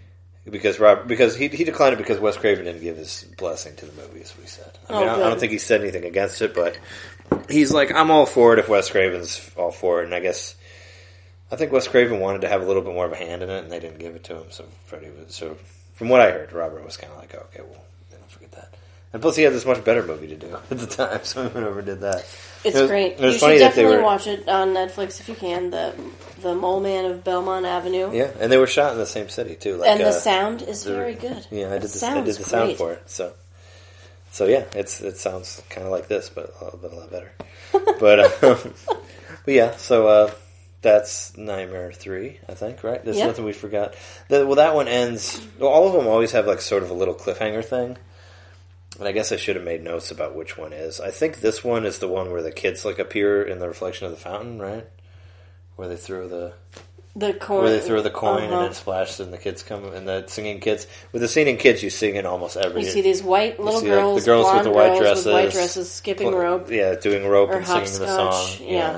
he declined it because Wes Craven didn't give his blessing to the movie, is what he said. I don't think he said anything against it, but he's like, I'm all for it if Wes Craven's all for it, and I I think Wes Craven wanted to have a little bit more of a hand in it, and they didn't give it to him. So from what I heard, Robert was kind of like, okay, well, don't forget that. And plus, he had this much better movie to do at the time, so he went over and did that. It's great. You should definitely watch it on Netflix if you can. The Mole Man of Belmont Avenue. Yeah, and they were shot in the same city too. And the sound is very good. Yeah, I did the sound for it. So yeah, it sounds kind of like this, but a lot better. but yeah, so that's Nightmare 3, I think. Right? There's nothing we forgot. That one ends. Well, all of them always have like sort of a little cliffhanger thing. And I guess I should have made notes about which one is. I think this one is the one where the kids like appear in the reflection of the fountain, right? Where they throw the coin. Where they throw the coin and it splashes and the kids come and the singing kids. With the singing kids, you sing in almost every. You see these white little girls, like the girls with the white dresses, skipping rope. Yeah, doing rope or and singing the song. Yeah.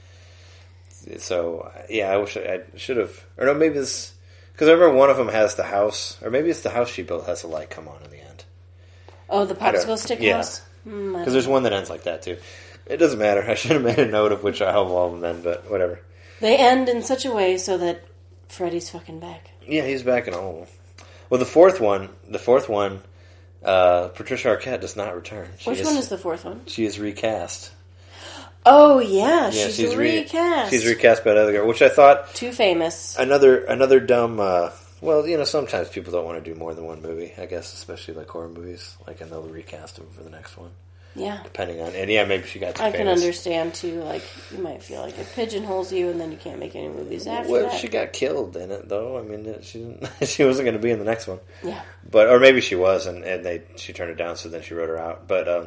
So I wish I should have. Or no, maybe this because I remember one of them has the house, or maybe it's the house she built has a light come on in the end. Oh, the popsicle stick house? Because there's one that ends like that, too. It doesn't matter. I should have made a note of how all of them end, but whatever. They end in such a way so that Freddy's fucking back. Yeah, he's back in all of them. Well, the fourth one, Patricia Arquette does not return. Which one is the fourth one? She is recast. Oh, yeah, she's recast. She's recast by another girl, which I thought... Too famous. Another dumb... well, sometimes people don't want to do more than one movie, I guess, especially like horror movies. Like, and they'll recast them for the next one. Yeah. Depending on... And yeah, maybe she got too famous. I can understand, too. Like, you might feel like it pigeonholes you, and then you can't make any movies after that. Well, she got killed in it, though. I mean, she wasn't going to be in the next one. Yeah. Or maybe she was, and she turned it down, so then she wrote her out. But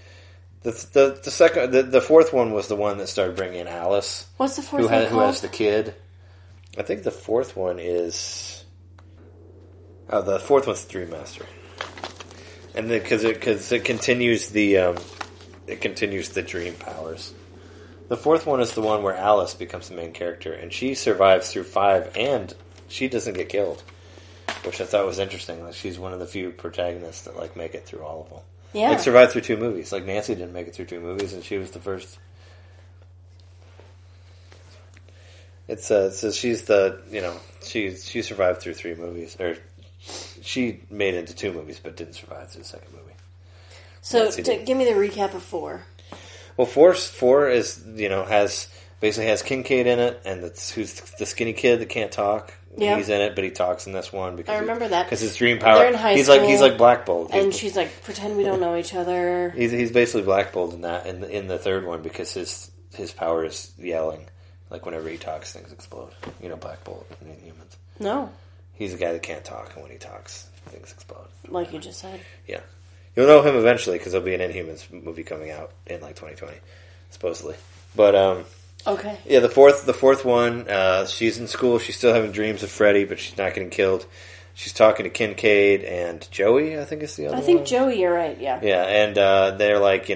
the fourth one was the one that started bringing in Alice. What's the fourth one who has the kid. I think the fourth one is... Oh, the fourth one's Dream Master, and because it continues the dream powers. The fourth one is the one where Alice becomes the main character, and she survives through 5, and she doesn't get killed, which I thought was interesting. Like, she's one of the few protagonists that like make it through all of them. Yeah, like survived through 2 movies. Like Nancy didn't make it through 2 movies, and she was the first. It says she's the she survived through 3 movies or. She made it into 2 movies, but didn't survive through the second movie. So, give me the recap of 4. Well, 4 is has Kincaid in it, and who's the skinny kid that can't talk. Yeah. He's in it, but he talks in this one because I remember that because his dream power. They're in high school, he's like blackballed, and she's like, pretend we don't know each other. He's basically blackballed in that in the third one because his power is yelling. Like whenever he talks, things explode. Blackbolt in Inhumans. No. He's a guy that can't talk, and when he talks, things explode. Like you just said. Yeah. You'll know him eventually, because there'll be an Inhumans movie coming out in, 2020, supposedly. But, okay. Yeah, the fourth one, she's in school, she's still having dreams of Freddy, but she's not getting killed. She's talking to Kincaid and Joey, I think is the other one. I think Joey, you're right, yeah. Yeah, and they're like,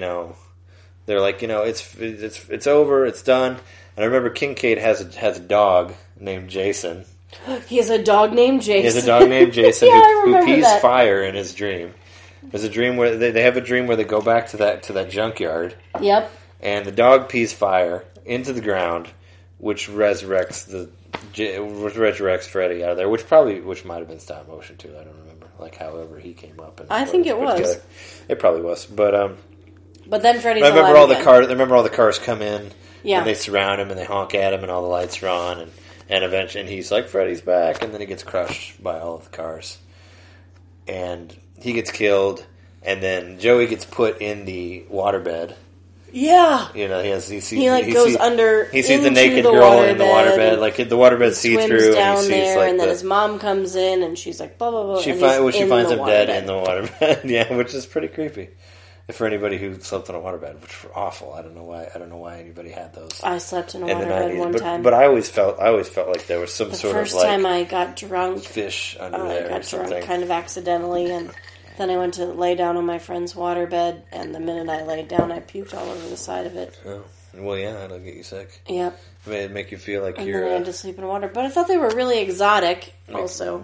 it's over, it's done. And I remember Kincaid has a dog named Jason. He has a dog named Jason. He has a dog named Jason yeah, who pees fire in his dream. There's a dream where they have a dream where they go back to that junkyard. Yep. And the dog pees fire into the ground, which resurrects Freddy out of there. Which might have been stop motion too. I don't remember. Like however he came up. And I think it was. Together. It probably was, but then Freddy's. I remember all the cars. I remember all the cars come in. Yeah. And they surround him and they honk at him and all the lights are on and eventually he's like, Freddy's back, and then he gets crushed by all of the cars. And he gets killed, and then Joey gets put in the waterbed. Yeah. He goes under. He sees the naked girl in the waterbed, like the waterbed see-through, down and he there, sees like and then his mom comes in, and she's like, blah blah blah. She finds him dead in the waterbed. Yeah, which is pretty creepy. For anybody who slept on a waterbed, which were awful. I don't know why anybody had those. I slept in a waterbed one time. But I always felt like there was some sort of first time I got drunk, fish under there. I got drunk kind of accidentally, and then I went to lay down on my friend's waterbed, and the minute I laid down, I puked all over the side of it. Oh, well, yeah, that'll get you sick. Yep. It'd make you feel like and you're. Then I had to sleep in water, but I thought they were really exotic. I thought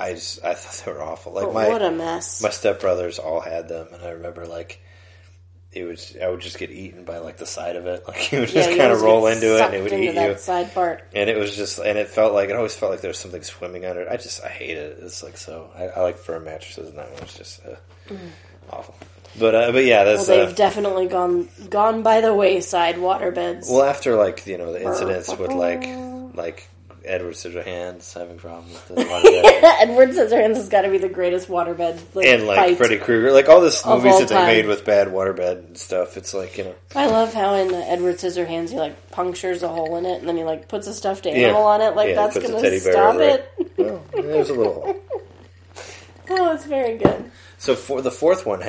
they were awful. Like what a mess. My stepbrothers all had them, and I remember like. I would just get eaten by like the side of it. Like he would just kind of roll into it and it would eat you. Side part. And it was just, and it always felt like there was something swimming under it. I hate it. It's like so. I like firm mattresses, and that one was just awful. But yeah, that's. Well, they've definitely gone by the wayside. Waterbeds. Well, after like the incidents with like Edward Scissorhands having problems with the waterbed. Edward Scissorhands has got to be the greatest waterbed. And like Freddy Krueger, like all this movies that they made with bad waterbed and stuff. It's like I love how in Edward Scissorhands he like punctures a hole in it and then he like puts a stuffed animal on it. Like that's going to stop it. Well, there's a little hole. Oh, it's very good. So for the fourth one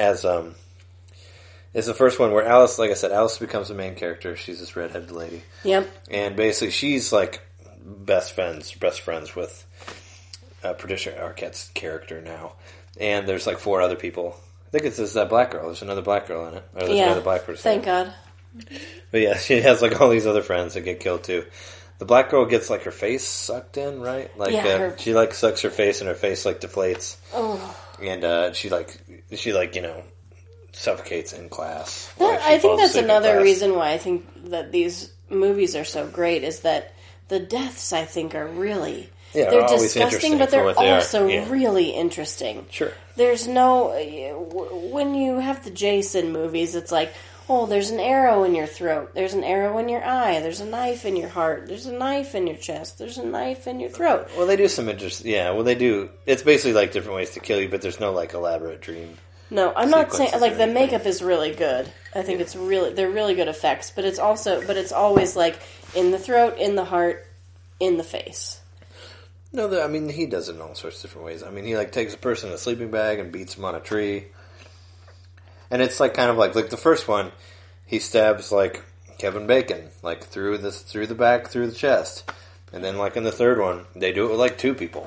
is the first one where Alice, like I said, Alice becomes the main character. She's this redheaded lady. Yep. And basically, she's like best friends with Patricia Arquette's character now. And there's like 4 other people. I think it's that black girl. There's another black girl in it. Or there's another black person. Thank God. But yeah, she has like all these other friends that get killed too. The black girl gets like her face sucked in, right? Like she like sucks her face and her face like deflates. Oh. And she suffocates in class. I think that's another reason why I think that these movies are so great is that the deaths, I think, are really... Yeah, they're disgusting, but they're also really interesting. Sure. There's no... When you have the Jason movies, it's like, oh, there's an arrow in your throat. There's an arrow in your eye. There's a knife in your heart. There's a knife in your chest. There's a knife in your throat. Well, they do some interesting... Yeah, well, they do... It's basically like different ways to kill you, but there's no like elaborate dream... No, I'm not saying like the makeup is really good. I think they're really good effects, but it's always like in the throat, in the heart, in the face. No, I mean he does it in all sorts of different ways. I mean he like takes a person in a sleeping bag and beats him on a tree, and it's like kind of like the first one, he stabs like Kevin Bacon like through the back, through the chest. And then, like in the third one, they do it with like 2 people.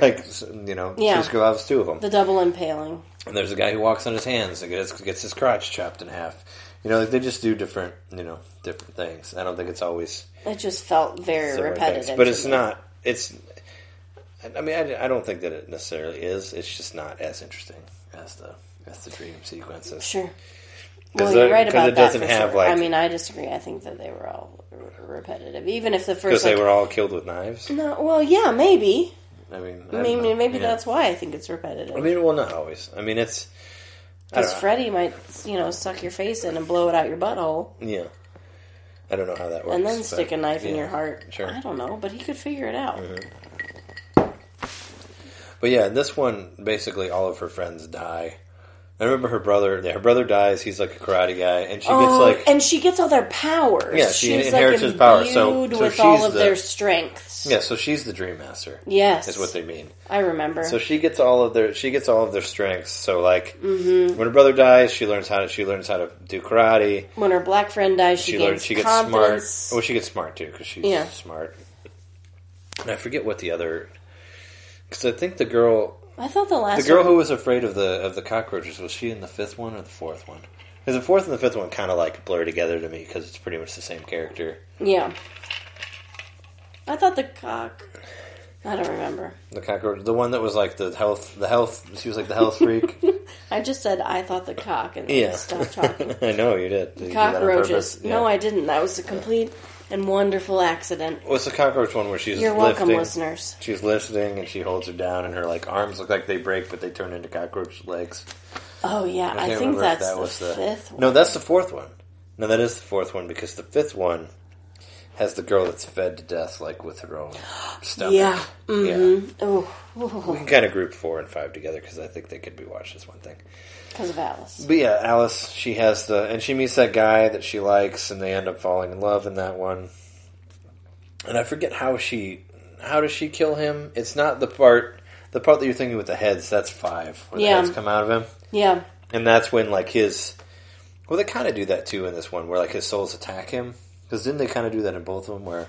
Siskel has 2 of them. The double impaling. And there's a guy who walks on his hands and gets his crotch chopped in half. They just do different things. I don't think it's always. It just felt very repetitive. Things. But it's not. It's. I mean, I don't think that it necessarily is. It's just not as interesting as the dream sequences. Sure. Well, you're right about that. For sure. I mean, I disagree. I think that they were all repetitive, even if the first. Because they were all killed with knives. No, well, yeah, maybe. I mean, maybe that's why I think it's repetitive. I mean, well, not always. I mean, it's because Freddy might, suck your face in and blow it out your butthole. Yeah, I don't know how that works. And then stick a knife in your heart. Sure. I don't know, but he could figure it out. Mm-hmm. But yeah, this one basically all of her friends die. I remember her brother. Yeah, her brother dies. He's like a karate guy, and she gets all their powers. Yeah, she inherits his power. So with all of their strengths. Yeah, so she's the Dream Master. Yes, is what they mean. I remember. So she gets all of their strengths. So like when her brother dies, she learns how to do karate. When her black friend dies, she gets confidence. Smart. Well, she gets smart too because she's smart. And I forget what the other. Because I think the girl. I thought the girl who was afraid of the cockroaches, was she in the 5th one or the 4th one? Because the 4th and the 5th one kind of like blur together to me because it's pretty much the same character. Yeah. I thought I don't remember. The cockroach, the one that was like the health. She was like the health freak. I just said I thought the cock and then stopped talking. I know you did. Did cockroaches. No, I didn't. That was a complete and wonderful accident. What's the cockroach one where she's You're lifting? Welcome, listeners. She's lifting and she holds her down and her like arms look like they break but they turn into cockroach legs. Oh yeah, I think that's the 5th one. No, that's the 4th one. No, that is the 4th one because the 5th one has the girl that's fed to death like with her own stomach. Yeah. Mm-hmm. Yeah. We can kind of group 4 and 5 together because I think they could be watched as one thing. Because of Alice. But yeah, Alice, she has and she meets that guy that she likes, and they end up falling in love in that one. And I forget how does she kill him? It's not the part that you're thinking with the heads. That's 5, where the heads come out of him. Yeah, and that's when like they kind of do that too in this one, where like his souls attack him. Because didn't they kind of do that in both of them, where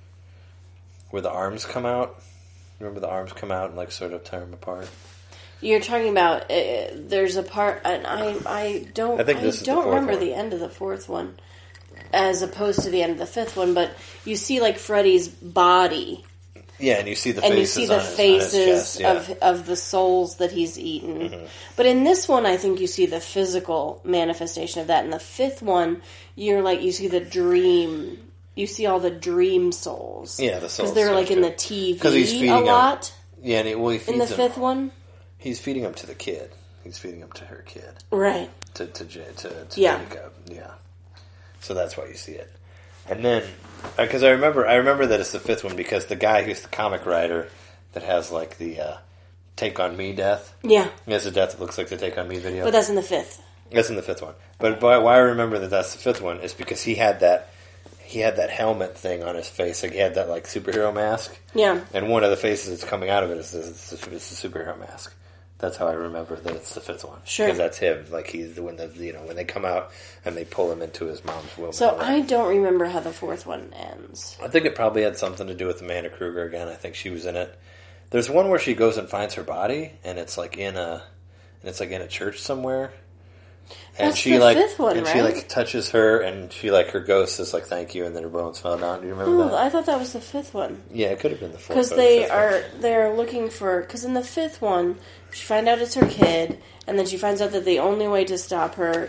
the arms come out? Remember the arms come out and like sort of tear him apart. You're talking about there's a part, and I don't remember the end of the 4th one, as opposed to the end of the 5th one. But you see like Freddy's body, Yeah, and you see the and faces, you see the on his faces chest, of the souls that he's eaten. Mm-hmm. But in this one, I think you see the physical manifestation of that. In the fifth one, you see the dream. You see all the dream souls. Yeah, the souls. Because they're like in the TV because he's feeding a lot. Yeah, and he feeds in the him. Fifth one. He's feeding him to the kid. He's feeding him to her kid. Right. To Jacob. Yeah. So that's why you see it. And then, because I remember that it's the fifth one because the guy who's the comic writer that has like the Take On Me death. Yeah. He has a death that looks like the Take On Me video. But that's in the fifth. That's in the fifth one. But why I remember that that's the fifth one is because he had that helmet thing on his face. Like he had that like superhero mask. Yeah. And one of the faces that's coming out of it is the superhero mask. That's how I remember that it's the fifth one. Sure. Because that's him. Like he's when they come out and they pull him into his mom's womb. So I don't remember how the fourth one ends. I think it probably had something to do with Amanda Kruger again. I think she was in it. There's one where she goes and finds her body, and it's like in a church somewhere. And That's she the like fifth one, and right? she like touches her, and she like her ghost is like thank you, and then her bones fell down. Do you remember that? I thought that was the fifth one. Yeah, it could have been the fourth. Because they're looking for. Because in the fifth one, she finds out it's her kid, and then she finds out that the only way to stop her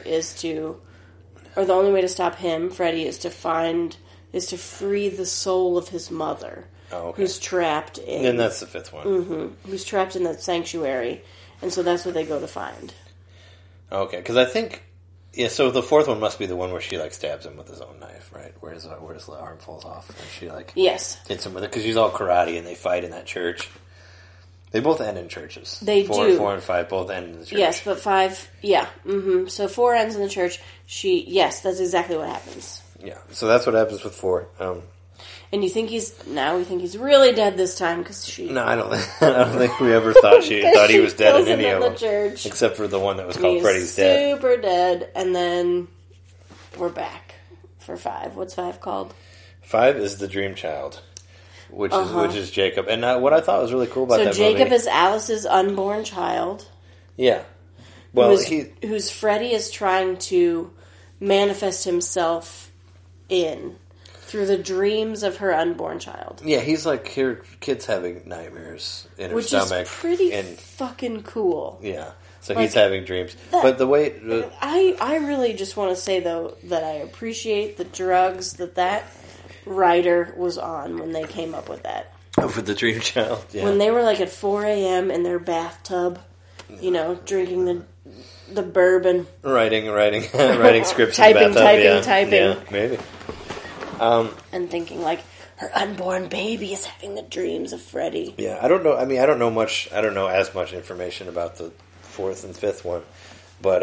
or the only way to stop him, Freddy, is to free the soul of his mother, who's trapped in. Then that's the fifth one. Mm-hmm, who's trapped in that sanctuary, and so that's what they go to find. Okay, because I think. Yeah, so the fourth one must be the one where she like stabs him with his own knife, right? Where his arm falls off, and she like hits him with it because she's all karate and they fight in that church. They both end in churches. They do. 4 and 5 both end in the church. Yes, but 5, yeah. Mm-hmm. So 4 ends in the church. Yes, that's exactly what happens. Yeah, so that's what happens with 4. And you think he's really dead this time because she. No, I don't think we ever thought he was dead in any of them, church. except for the one that was called Freddy's Dead. Super dead, and then we're back for 5. What's 5 called? 5 is the Dream Child. Which is Jacob. And what I thought was really cool about that movie... So Jacob is Alice's unborn child. Yeah. Well, who's Freddy is trying to manifest himself in through the dreams of her unborn child. Yeah, he's like, her kid's having nightmares in her stomach. Which is pretty fucking cool. Yeah. So he's having dreams. But the way... I really just want to say, though, that I appreciate the drugs that writer was on when they came up with that. Oh, for the Dream Child, yeah. When they were like at 4 a.m. in their bathtub, drinking the bourbon. Writing scripts typing, in the bathtub. Typing. Yeah, maybe. And thinking like, her unborn baby is having the dreams of Freddy. Yeah, I don't know. I mean, I don't know as much information about the 4th and 5th one, but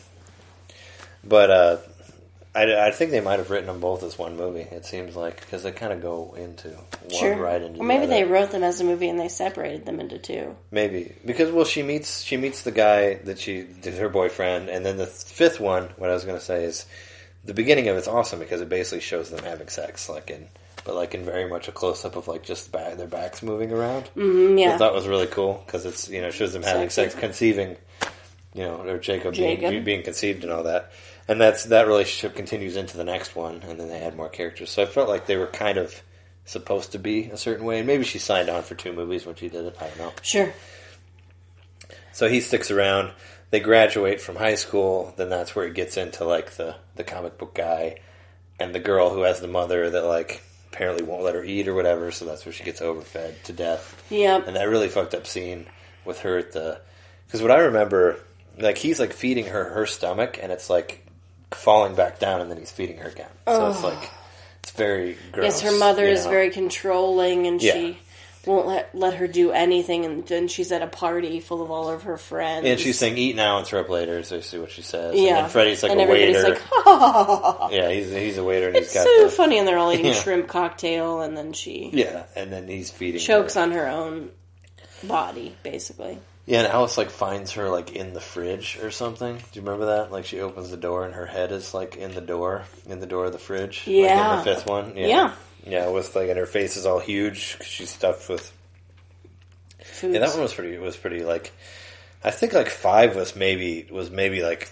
I think they might have written them both as one movie. It seems like because they kind of go into one right into. Or maybe they wrote them as a movie and they separated them into 2. Maybe because she meets the guy that her boyfriend, and then the 5th one. What I was going to say is the beginning of it's awesome because it basically shows them having sex, but in very much a close up of like just their backs moving around. Mm-hmm, yeah, I thought was really cool because it's shows them having sex, conceiving, or Jacob. Being conceived and all that. And that relationship continues into the next one, and then they add more characters. So I felt like they were kind of supposed to be a certain way. And maybe she signed on for 2 movies when she did it. I don't know. Sure. So he sticks around. They graduate from high school. Then that's where he gets into like the comic book guy and the girl who has the mother that like apparently won't let her eat or whatever. So that's where she gets overfed to death. Yep. And that really fucked up scene with her at because what I remember, like he's like feeding her stomach, and it's like falling back down, and then he's feeding her again. So it's very gross. Yes, her mother is very controlling, and she won't let her do anything, and then she's at a party full of all of her friends. And she's saying, eat now and throw up later, so you see what she says. Yeah. And then Freddy's like and a waiter. Like, ha ha ha ha. Yeah, he's a waiter, and it's he's got so funny, and they're all eating shrimp cocktail, and then she... Yeah, and then he's feeding chokes her. on her own body, basically. Yeah, and Alice like finds her like in the fridge or something. Do you remember that? Like she opens the door and her head is like in the door of the fridge. Yeah, like in the 5th one. Yeah, with like, and her face is all huge because she's stuffed with foods. Yeah, that one was pretty like. I think like 5 was maybe like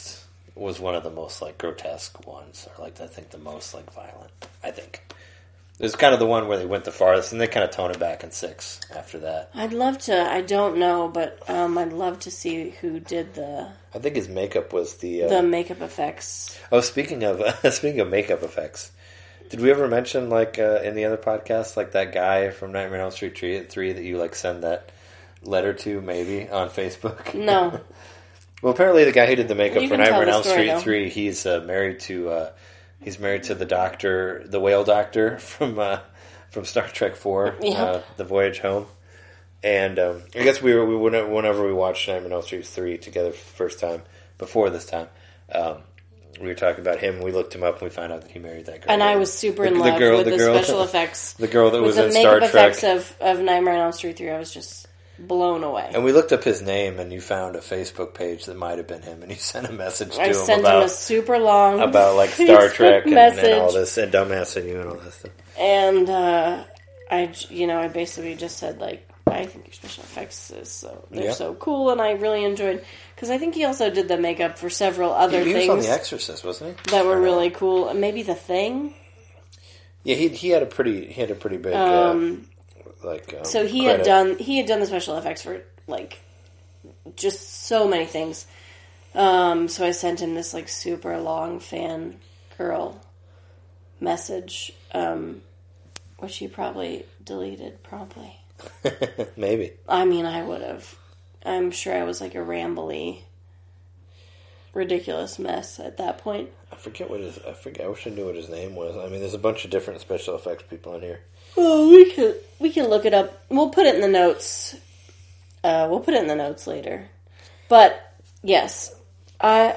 was one of the most like grotesque ones, or like I think the most like violent. I think It was kind of the one where they went the farthest, and they kind of toned it back in 6 after that. I'd love to. I don't know, but I'd love to see who did the. I think his makeup was the makeup effects. Oh, speaking of makeup effects, did we ever mention like in the other podcast like that guy from Nightmare on Elm Street 3 that you like send that letter to maybe on Facebook? No. Well, apparently the guy who did the makeup for Nightmare on Elm Street though. 3, he's married to the doctor, the whale doctor from Star Trek 4, The Voyage Home. And I guess whenever we watched Nightmare on Elm Street 3 together for the first time, before this time, we were talking about him, and we looked him up, and we found out that he married that girl. And I was super in love with the special effects. The girl that was in Star Trek. With the makeup effects of Nightmare on Elm Street 3, I was just blown away. And we looked up his name, and you found a Facebook page that might have been him, and you sent a message to him. I sent him a super long about like Star Trek and all this, and dumbassing you and all that stuff. And I basically just said like, I think your special effects they're so cool, and I really enjoyed, because I think he also did the makeup for several other things. He was on The Exorcist, wasn't he? That were really cool. Maybe The Thing. Yeah, he had a pretty big so he had done the special effects for like just so many things. So I sent him this like super long fan girl message, which he probably deleted promptly. Maybe. I mean, I would have. I'm sure I was like a rambly, ridiculous mess at that point. I wish I knew what his name was. I mean, there's a bunch of different special effects people in here. Well, we can look it up. We'll put it in the notes. We'll put it in the notes later. But yes, I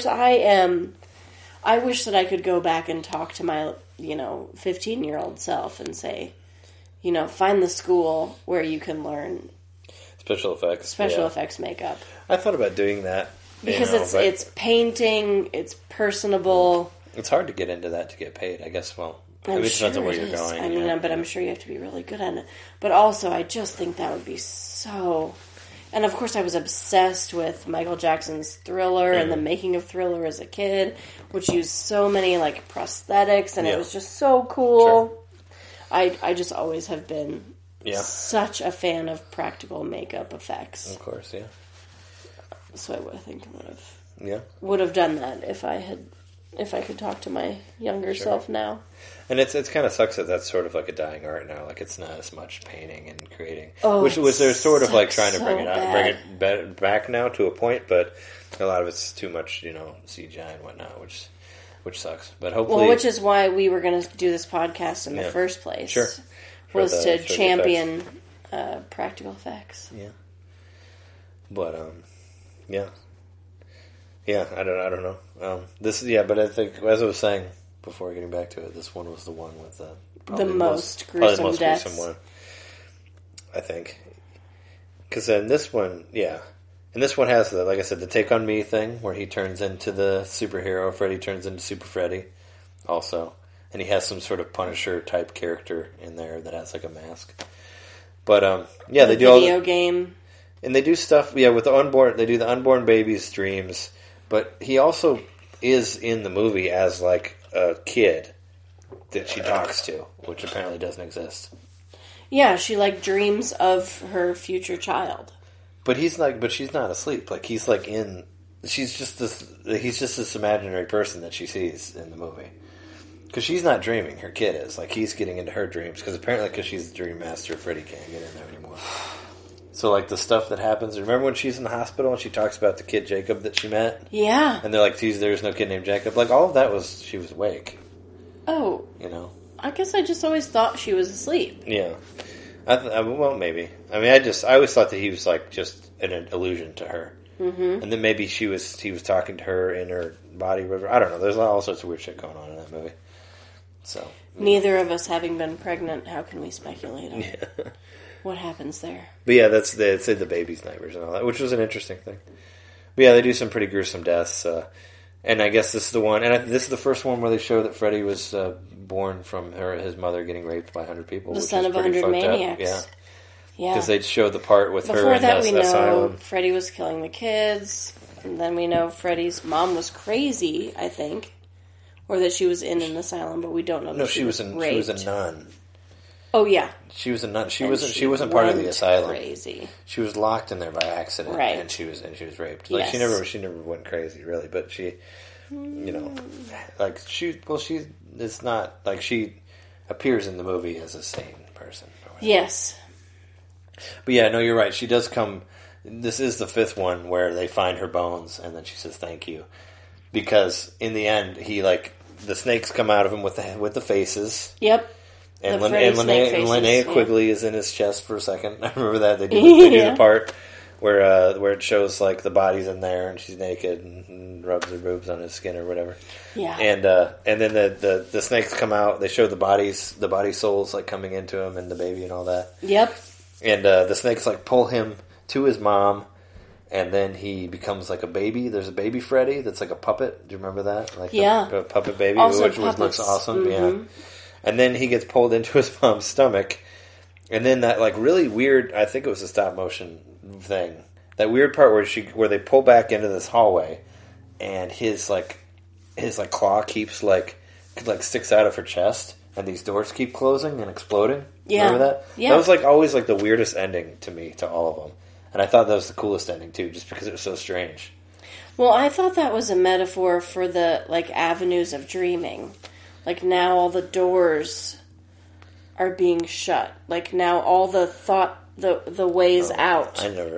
wish that I could go back and talk to my 15-year-old self and say, find the school where you can learn special effects makeup. I thought about doing that because it's painting, it's personable. It's hard to get into that to get paid, I guess. Well, it depends on where you're going. But I'm sure you have to be really good at it. But also, I just think that would be so. And of course, I was obsessed with Michael Jackson's Thriller and the making of Thriller as a kid, which used so many like prosthetics, and it was just so cool. Sure. I just always have been such a fan of practical makeup effects. Of course, yeah. So I think I would have done that if I could talk to my younger self now. And it's kind of sucks that that's sort of like a dying art now. Like it's not as much painting and creating, which they're sort of like trying to bring it back now to a point, but a lot of it's too much, CGI and whatnot, which sucks. But hopefully, which is why we were going to do this podcast in the first place. Sure, was to champion practical effects. Yeah, but I don't know. But I think, as I was saying before getting back to it, this one was the one with the most gruesome deaths. Gruesome one, I think. Because in this one, and this one has like I said, the Take on Me thing where he turns into the superhero. Freddy turns into Super Freddy, also, and he has some sort of Punisher type character in there that has like a mask. But they do video game, and they do stuff. Yeah, with the unborn, they do the unborn baby's dreams. But he also is in the movie as like a kid that she talks to, which apparently doesn't exist. Yeah, she like dreams of her future child. But she's not asleep. Like he's like he's just this imaginary person that she sees in the movie. Because she's not dreaming, her kid is. Like he's getting into her dreams because she's the dream master, Freddy can't get in there anymore. So, like, the stuff that happens... Remember when she's in the hospital and she talks about the kid Jacob that she met? Yeah. And they're like, there's no kid named Jacob. Like, all of that she was awake. Oh. I guess I just always thought she was asleep. Yeah. Well, maybe. I mean, I always thought that he was, like, just an illusion to her. Mm-hmm. And then maybe he was talking to her in her body, whatever. I don't know. There's all sorts of weird shit going on in that movie. So... Neither of us having been pregnant, how can we speculate on what happens there? But yeah, they said the baby's nightmares and all that, which was an interesting thing. But yeah, they do some pretty gruesome deaths. And I guess this is the one, and this is the first one where they show that Freddy was born from his mother getting raped by 100 people. The son of 100 maniacs. Up. Yeah. Because they showed the part with Before her in that, the we asylum. know Freddy was killing the kids, and then we know Freddy's mom was crazy, I think. Or that she was in an asylum, but we don't know that she was a nun. Oh, yeah. She was a nun. She wasn't part of the asylum. Crazy. She was locked in there by accident, right? And she was raped. Like yes. she never went crazy, really. But she, like she it's not like she appears in the movie as a sane person. Yes. But yeah, no, you're right. She does come. This is the fifth one where they find her bones, and then she says thank you, because in the end, the snakes come out of him with the faces. Yep. And Linnea Quigley is in his chest for a second. I remember that they do the part where it shows like the body's in there and she's naked and rubs her boobs on his skin or whatever. Yeah. And then the snakes come out. They show the body souls like coming into him and the baby and all that. Yep. And the snakes like pull him to his mom, and then he becomes like a baby. There's a baby Freddy that's like a puppet. Do you remember that? Like a puppet baby, which looks awesome. Mm-hmm. Yeah. And then he gets pulled into his mom's stomach. And then that like really weird, I think it was a stop motion thing. That weird part where they pull back into this hallway and his claw keeps like sticks out of her chest and these doors keep closing and exploding. Yeah. Remember that? Yeah. That was like always like the weirdest ending to me, to all of them. And I thought that was the coolest ending too, just because it was so strange. Well, I thought that was a metaphor for the like avenues of dreaming. Like, now all the doors are being shut. Like, now all the the ways out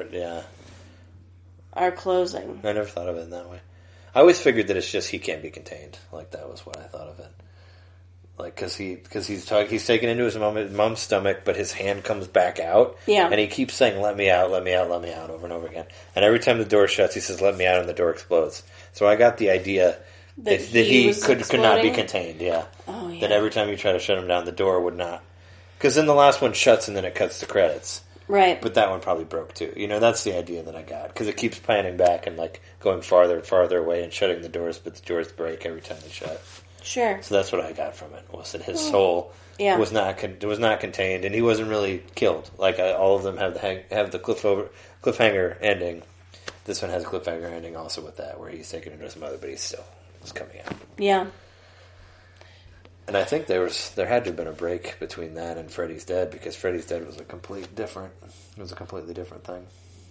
are closing. I never thought of it in that way. I always figured that it's just he can't be contained. Like, that was what I thought of it. Like, because he's taken into his mom's stomach, but his hand comes back out. Yeah. And he keeps saying, let me out, let me out, let me out, over and over again. And every time the door shuts, he says, let me out, and the door explodes. So I got the idea that he could not be contained, yeah. Oh, yeah. That every time you try to shut him down, the door would not. Because then the last one shuts and then it cuts to credits. Right. But that one probably broke too. That's the idea that I got. Because it keeps panning back and like going farther and farther away and shutting the doors, but the doors break every time they shut. Sure. So that's what I got from it, was that his soul was not contained and he wasn't really killed. Like all of them have the cliffhanger ending. This one has a cliffhanger ending also with that, where he's taken into his mother, but he's still coming out. Yeah. And I think there had to have been a break between that and Freddy's Dead, because Freddy's Dead was a completely different thing.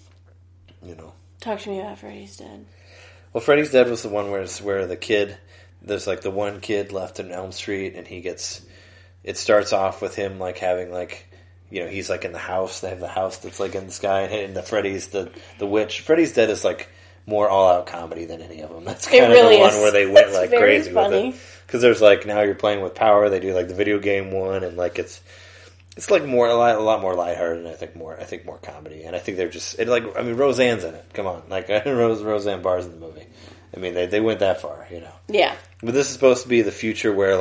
Talk to me about Freddy's Dead. Well, Freddy's Dead was the one where the kid, there's like the one kid left in Elm Street, and it starts off with him like having like, he's like in the house. They have the house that's like in the sky, and the Freddy's the witch. Freddy's Dead is like more all-out comedy than any of them. That's kind of the one where they went like crazy funny. with it. Because there's like, now you're playing with power. They do like the video game one, and like it's like a lot more lighthearted, and I think more comedy. And I think they're just Roseanne's in it. Come on, like Roseanne Barr's in the movie. I mean, they went that far, Yeah. But this is supposed to be the future where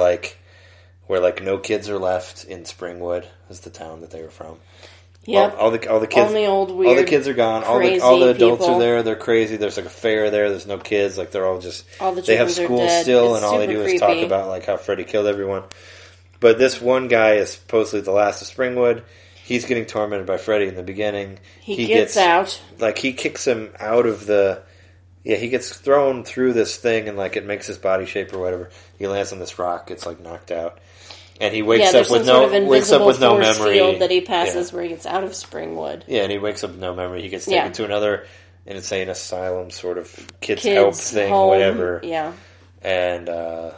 no kids are left in Springwood, is the town that they were from. Yep. All the kids, only old, weird, all the kids are gone. All the adults people are there. They're crazy. There's like a fair there. There's no kids. Like they're all just. All the they have school still, it's and all they do creepy. is talk about like how Freddy killed everyone. But this one guy is supposedly the last of Springwood. He's getting tormented by Freddy in the beginning. He gets out. Like he kicks him out of the. Yeah, he gets thrown through this thing, and like it makes his body shape or whatever. He lands on this rock, gets like knocked out, and he wakes up with no memory. Field that he passes where he gets out of Springwood. Yeah, and he wakes up with no memory. He gets taken to another insane asylum, sort of kids help thing, home. Whatever. Yeah, and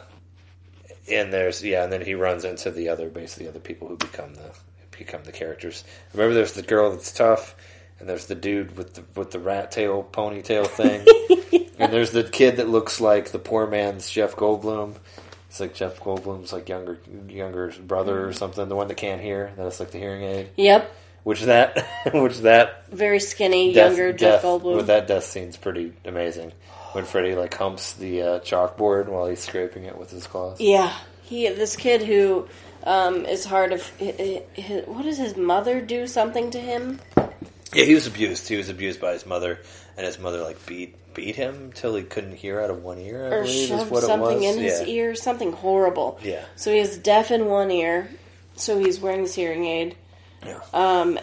there's and then he runs into the other people who become the characters. Remember, there's the girl that's tough. And there's the dude with the rat tail ponytail thing, and there's the kid that looks like the poor man's Jeff Goldblum. It's like Jeff Goldblum's like younger brother or something, the one that can't hear. That's like the hearing aid. Yep. Which that very skinny younger Jeff Goldblum. With that death scene's pretty amazing. When Freddy like humps the chalkboard while he's scraping it with his claws. Yeah, this kid who is hard of. What does his mother do something to him? Yeah, he was abused. He was abused by his mother, and his mother like beat him till he couldn't hear out of one ear. I believe is what it was. Or shoved something in his ear, something horrible. Yeah. So he is deaf in one ear, so he's wearing his hearing aid. Yeah.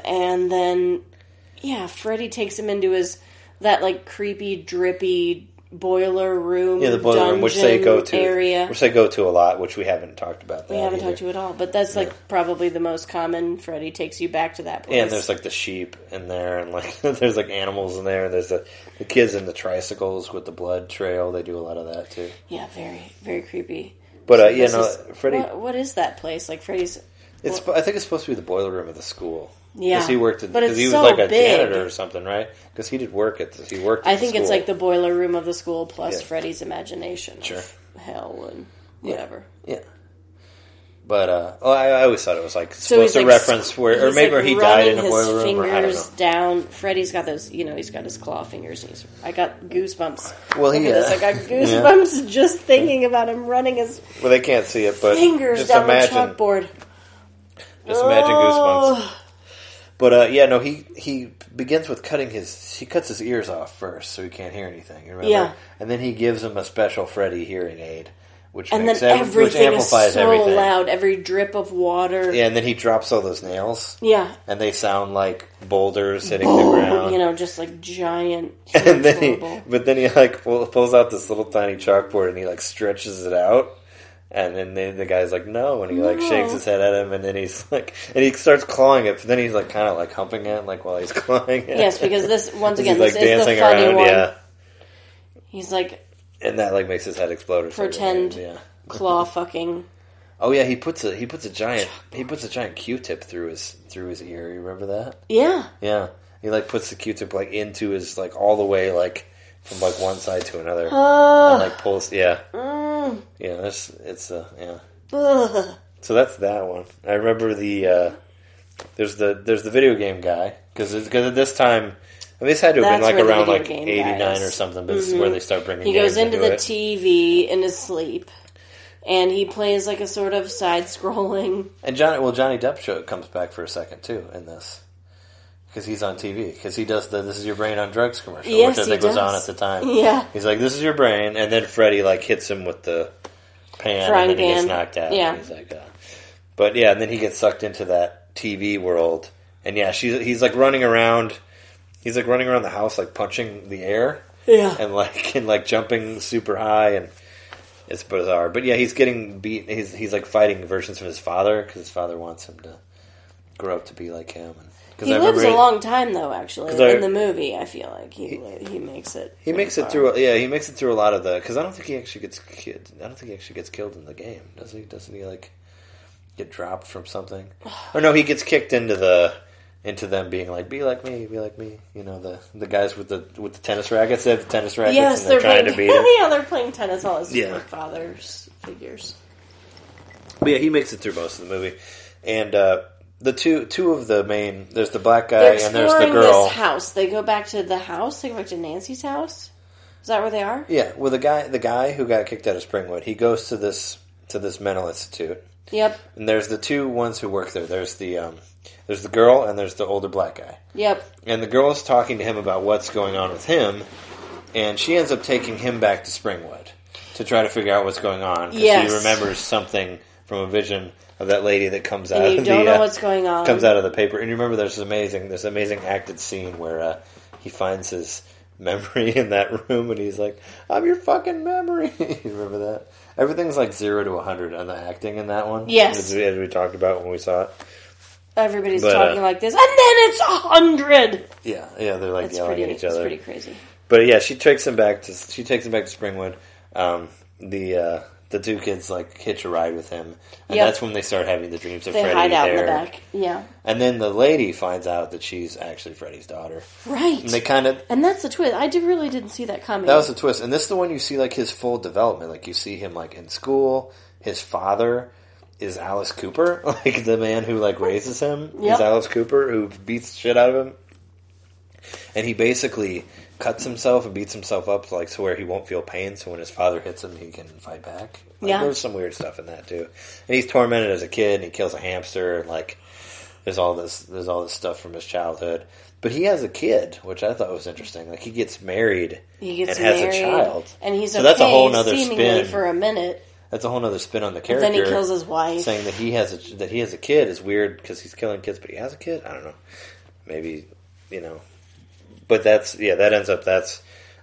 And then, Freddy takes him into that like creepy, drippy boiler room, the boiler room, which they go to area. which they go to a lot, which we haven't talked about. We haven't talked to at all, but that's like probably the most common. Freddy takes you back to that place. Yeah, and there's like the sheep in there, and like there's like animals in there, and there's the kids in the tricycles with the blood trail. They do a lot of that too. Yeah, very, very creepy. But Freddy. What is that place? Like Freddy's. I think it's supposed to be the boiler room of the school. Yeah, because he worked. Because he was so like a big. janitor or something, right? Because he did work at. He worked. I think it's like the boiler room of the school plus Yeah. Freddy's imagination. Sure. Of hell and whatever. Yeah. But I always thought it was like So supposed to like, reference where, or maybe where he died in a boiler room. Or I don't know. Fingers down. Freddy's got those. He's got his claw fingers. And I got goosebumps. Well, Look at this. I got goosebumps just thinking about him running his Well, they can't see it, but fingers just down imagine. the chalkboard. Just imagine goosebumps. But he begins with he cuts his ears off first so he can't hear anything, remember? Yeah. And then he gives him a special Freddy hearing aid, which And makes then everything which amplifies is so everything. loud. Every drip of water. Yeah, and then he drops all those nails. Yeah. And they sound like boulders hitting the ground. Just like giant. And then horrible. he like pulls out this little tiny chalkboard and he like stretches it out. And then the guy's like, no, and he like shakes his head at him, and then he's like, and he starts clawing it, but then he's like kind of like humping it, like while he's clawing it. Yes, because this once again, he's this like is the dancing funny around, one. yeah. He's like And that like makes his head explode or pretend something. Yeah. claw fucking. Oh yeah, he puts a giant Q-tip through his ear. You remember that? Yeah. Yeah. He like puts the Q-tip like into his like all the way like from like one side to another, and like pulls. Yeah. Yeah. Yeah. Ugh. So that's that one. I remember there's the video game guy because at this time, I mean, this had to have been like around like 89 or something, but this is where they start bringing. He goes into the it. TV in his sleep, and he plays like a sort of side-scrolling. And Johnny Depp comes back for a second too in this because he's on TV because he does the "This Is Your Brain on Drugs" commercial, Yes, which I think he was on does. at the time. Yeah, he's like, "This is your brain," and then Freddy like hits him with the pan, Frying and then he gets pan. knocked out. Yeah. And he's like, but yeah, and then he gets sucked into that TV world, and yeah, he's like running around. He's like running around the house, like punching the air, and like jumping super high, and it's bizarre. But yeah, he's getting beat. He's like fighting versions of his father because his father wants him to grow up to be like him. he lives a long time though. Actually, in the movie, I feel like he makes it. He makes it through. Yeah, he makes it through a lot of the. Because I don't think he actually gets killed. I don't think he actually gets killed in the game. Does he? Doesn't he like get dropped from something? Or no, he gets kicked into them being like, be like me. You know, the guys with the tennis rackets. They have the tennis rackets. Yes, and they're trying to beat him. Yeah, they're playing tennis. All his father's figures. But yeah, he makes it through most of the movie, and the two of the main. There's the black guy They're and there's the exploring girl. this house. They go back to the house. They go back to Nancy's house. Is that where they are? Yeah, well, the guy who got kicked out of Springwood, he goes to this mental institute. Yep. And there's the two ones who work there. There's the girl and there's the older black guy. Yep. And the girl's talking to him about what's going on with him, and she ends up taking him back to Springwood to try to figure out what's going on because Yes. he remembers something from a vision of that lady that comes out. And you don't know what's going on. Comes out of the paper, and you remember there's this amazing acted scene where he finds his memory in that room, and he's like, "I'm your fucking memory." You remember that? Everything's like 0 to 100 on the acting in that one. Yes, as we talked about when we saw it. Everybody's talking like this, and then it's 100. Yeah, they're like yelling at each other. It's pretty crazy. But yeah, she takes him back to Springwood. The two kids like hitch a ride with him, and that's when they start having the dreams of Freddy. They hide out there. in the back. Yeah. And then the lady finds out that she's actually Freddy's daughter. Right. And they kind of... And that's the twist. I really didn't see that coming. That was the twist. And this is the one you see like his full development. Like you see him like in school. His father is Alice Cooper. Like the man who like raises him is Alice Cooper, who beats the shit out of him. And he basically cuts himself and beats himself up like so where he won't feel pain, so when his father hits him he can fight back. Like, there's some weird stuff in that too. And he's tormented as a kid and he kills a hamster and like there's all this stuff from his childhood. But he has a kid, which I thought was interesting. Like he gets married and has a child. And he's that's a whole nother spin for a minute. That's a whole other spin on the character. But then he kills his wife. Saying that he has a kid is weird because he's killing kids, but he has a kid? I don't know. Maybe, you know. But that ends up,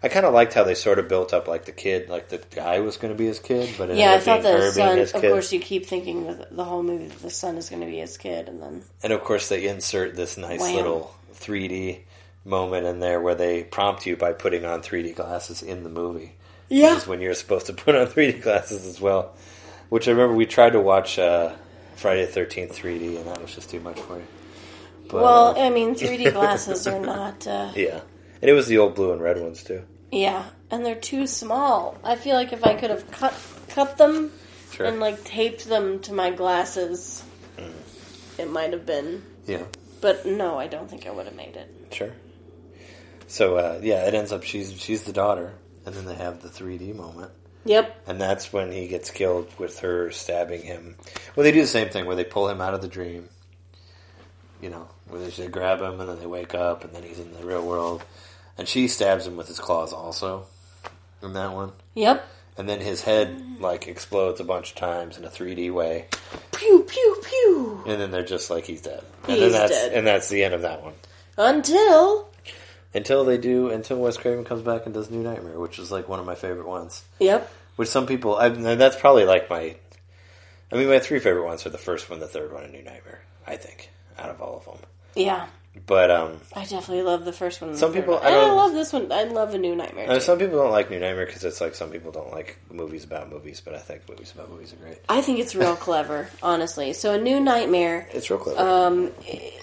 I kind of liked how they sort of built up like the kid, like the guy was going to be his kid, but it I ended thought up being the her being son. his Of kid. course, you keep thinking with the whole movie that the son is going to be his kid, and then And of course, they insert this nice Wham. little 3D moment in there where they prompt you by putting on 3D glasses in the movie. Yeah. Which is when you're supposed to put on 3D glasses as well. Which I remember we tried to watch Friday the 13th 3D, and that was just too much for you. But, well, I mean, 3D glasses are not. yeah. And it was the old blue and red ones, too. Yeah, and they're too small. I feel like if I could have cut them Sure. and like taped them to my glasses, it might have been. Yeah. But no, I don't think I would have made it. Sure. So, yeah, it ends up she's the daughter, and then they have the 3D moment. Yep. And that's when he gets killed with her stabbing him. Well, they do the same thing where they pull him out of the dream. You know, where they grab him and then they wake up and then he's in the real world. And she stabs him with his claws also in that one. Yep. And then his head, like, explodes a bunch of times in a 3D way. Pew, pew, pew. And then they're just like, he's dead. And He's then dead. And that's the end of that one. Until Until Wes Craven comes back and does New Nightmare, which is, like, one of my favorite ones. Yep. Which some people, and that's probably like my 3 favorite ones are the first one, the third one, and New Nightmare, I think, out of all of them. Yeah. But, I definitely love the first one. And some the third people, one. And I love this one. I love A New Nightmare. Too. some people don't like New Nightmare because it's like some people don't like movies about movies, but I think movies about movies are great. I think it's real clever, honestly. So A New Nightmare, It's real clever.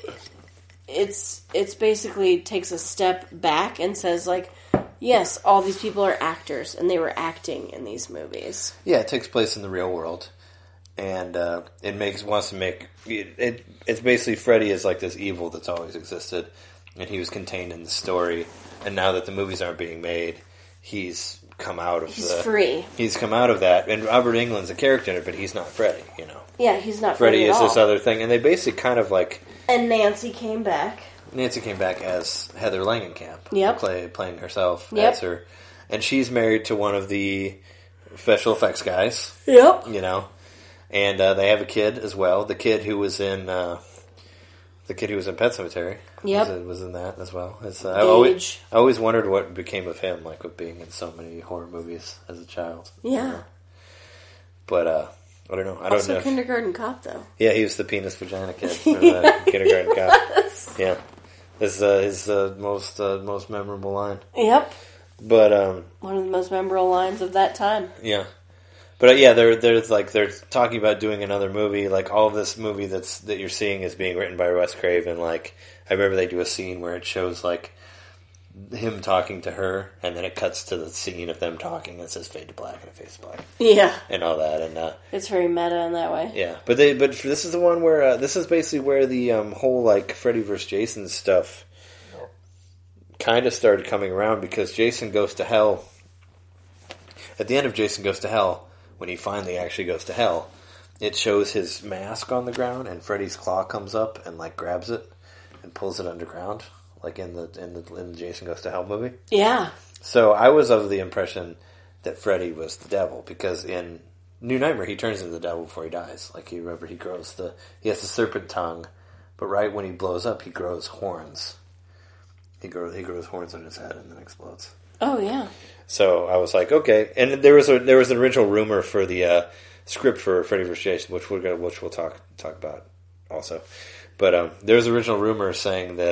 it's basically takes a step back and says like, yes, all these people are actors and they were acting in these movies. Yeah, it takes place in the real world, and wants to make it. It's basically Freddy is like this evil that's always existed, and he was contained in the story. And now that the movies aren't being made, he's come out of He's free. He's come out of that, and Robert Englund's a character in it, but he's not Freddy. You know, Yeah, he's not Freddy at is this all. other thing, and they basically kind of like And Nancy came back. Nancy came back as Heather Langenkamp, Yep. playing herself Yep. as her, and she's married to one of the special effects guys. Yep. You know, and they have a kid as well. The kid who was in Pet Cemetery. Yep. was in that as well. It's, I Gage. always wondered what became of him, like with being in so many horror movies as a child. Yeah. You know? But I don't know. I don't Also know. Kindergarten Cop, though. Yeah, he was the penis vagina kid from the Kindergarten Cop. Yeah, this is his most memorable line. Yep. But One of the most memorable lines of that time. yeah. But yeah, they're talking about doing another movie. Like all of this movie that you're seeing is being written by Wes Craven. Like I remember they do a scene where it shows like him talking to her, and then it cuts to the scene of them talking, and it says fade to black and it fades to black Yeah. and all that. And It's very meta in that way. yeah, but this is the one where this is basically where the whole like Freddy vs. Jason stuff kind of started coming around, because Jason Goes to Hell. At the end of Jason Goes to Hell, when he finally actually goes to hell, it shows his mask on the ground, and Freddy's claw comes up and like grabs it and pulls it underground, like in the Jason Goes to Hell movie. Yeah. So I was of the impression that Freddy was the devil, because in New Nightmare he turns into the devil before he dies. Like he has the serpent tongue, but right when he blows up, he grows horns. He grows horns on his head and then explodes. Oh, yeah. So I was like, okay. And there was an original rumor for the script for Freddy vs. Jason, which we'll talk about also. But there was an original rumor saying that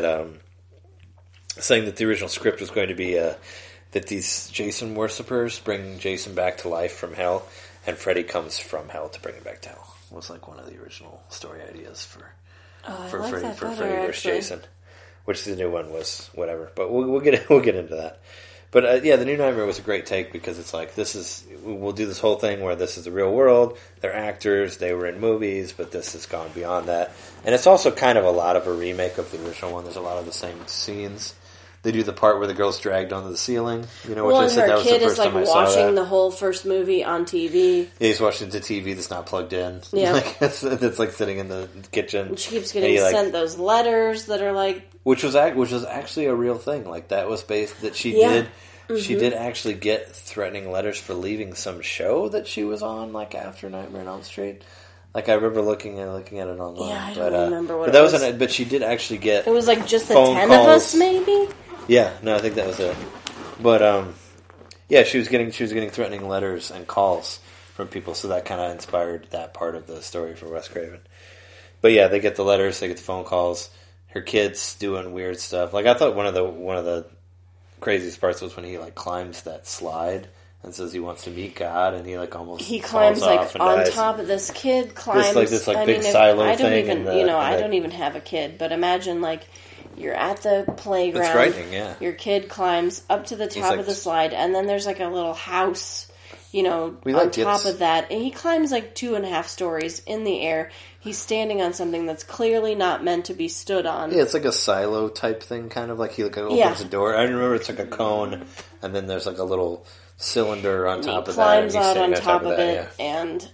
the original script was going to be that these Jason worshippers bring Jason back to life from hell, and Freddy comes from hell to bring him back to hell. It was like one of the original story ideas for Freddy vs. Jason. Which the new one was whatever, but we'll get into that. But yeah, the New Nightmare was a great take, because it's like we'll do this whole thing where this is the real world. They're actors, they were in movies, but this has gone beyond that. And it's also kind of a lot of a remake of the original one. There's a lot of the same scenes. They do the part where the girl's dragged onto the ceiling, which I said that was the first time I saw that. Her kid is watching the whole first movie on TV. Yeah, he's watching the TV that's not plugged in. Yeah. Like, that's like sitting in the kitchen. And she keeps getting sent those letters that are like... Which was actually a real thing. Like, that was based, that she did... Mm-hmm. She did actually get threatening letters for leaving some show that she was on, like, after Nightmare on Elm Street. Like, I remember looking at it online. Yeah, I don't remember what but it was. But she did actually get... It was like just the phone 10 calls. of us, maybe? Yeah, no, I think that was it. But yeah, she was getting threatening letters and calls from people, so that kind of inspired that part of the story for Wes Craven. But yeah, they get the letters, they get the phone calls. Her kids doing weird stuff. Like I thought one of the craziest parts was when he like climbs that slide and says he wants to meet God, and he like almost he climbs falls like off and on dies. top of this kid climbs This big silo I don't thing. even I don't even have a kid, but imagine like you're at the playground. It's frightening, yeah. Your kid climbs up to the top of the slide, and then there's like a little house, on top of that, and he climbs like 2.5 stories in the air. He's standing on something that's clearly not meant to be stood on. Yeah, it's like a silo type thing, kind of like he opens a door. I remember it's like a cone, and then there's like a little cylinder on top of that. He climbs out on top of it, and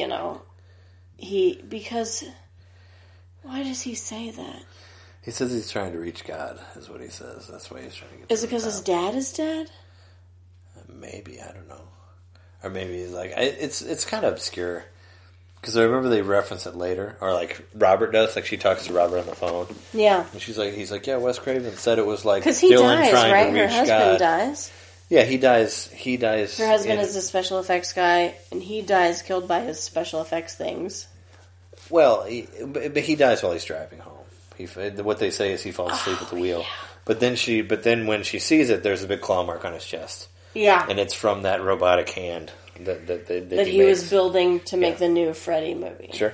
why does he say that? He says he's trying to reach God, is what he says. That's why he's trying to get. Is it because his dad is dead? Maybe, I don't know. Or maybe he's like it's kind of obscure. Because I remember they reference it later, or like Robert does. Like she talks to Robert on the phone. Yeah, and he's like, yeah, Wes Craven said it was like because he Dylan dies, trying right? to reach Her husband God. dies. Yeah, he dies. He dies. Her husband is a special effects guy, and he dies killed by his special effects things. Well, but he dies while he's driving home. What they say is he falls asleep at the wheel. Yeah. But then when she sees it, there's a big claw mark on his chest. Yeah, and it's from that robotic hand that he was building to make the new Freddy movie. Sure.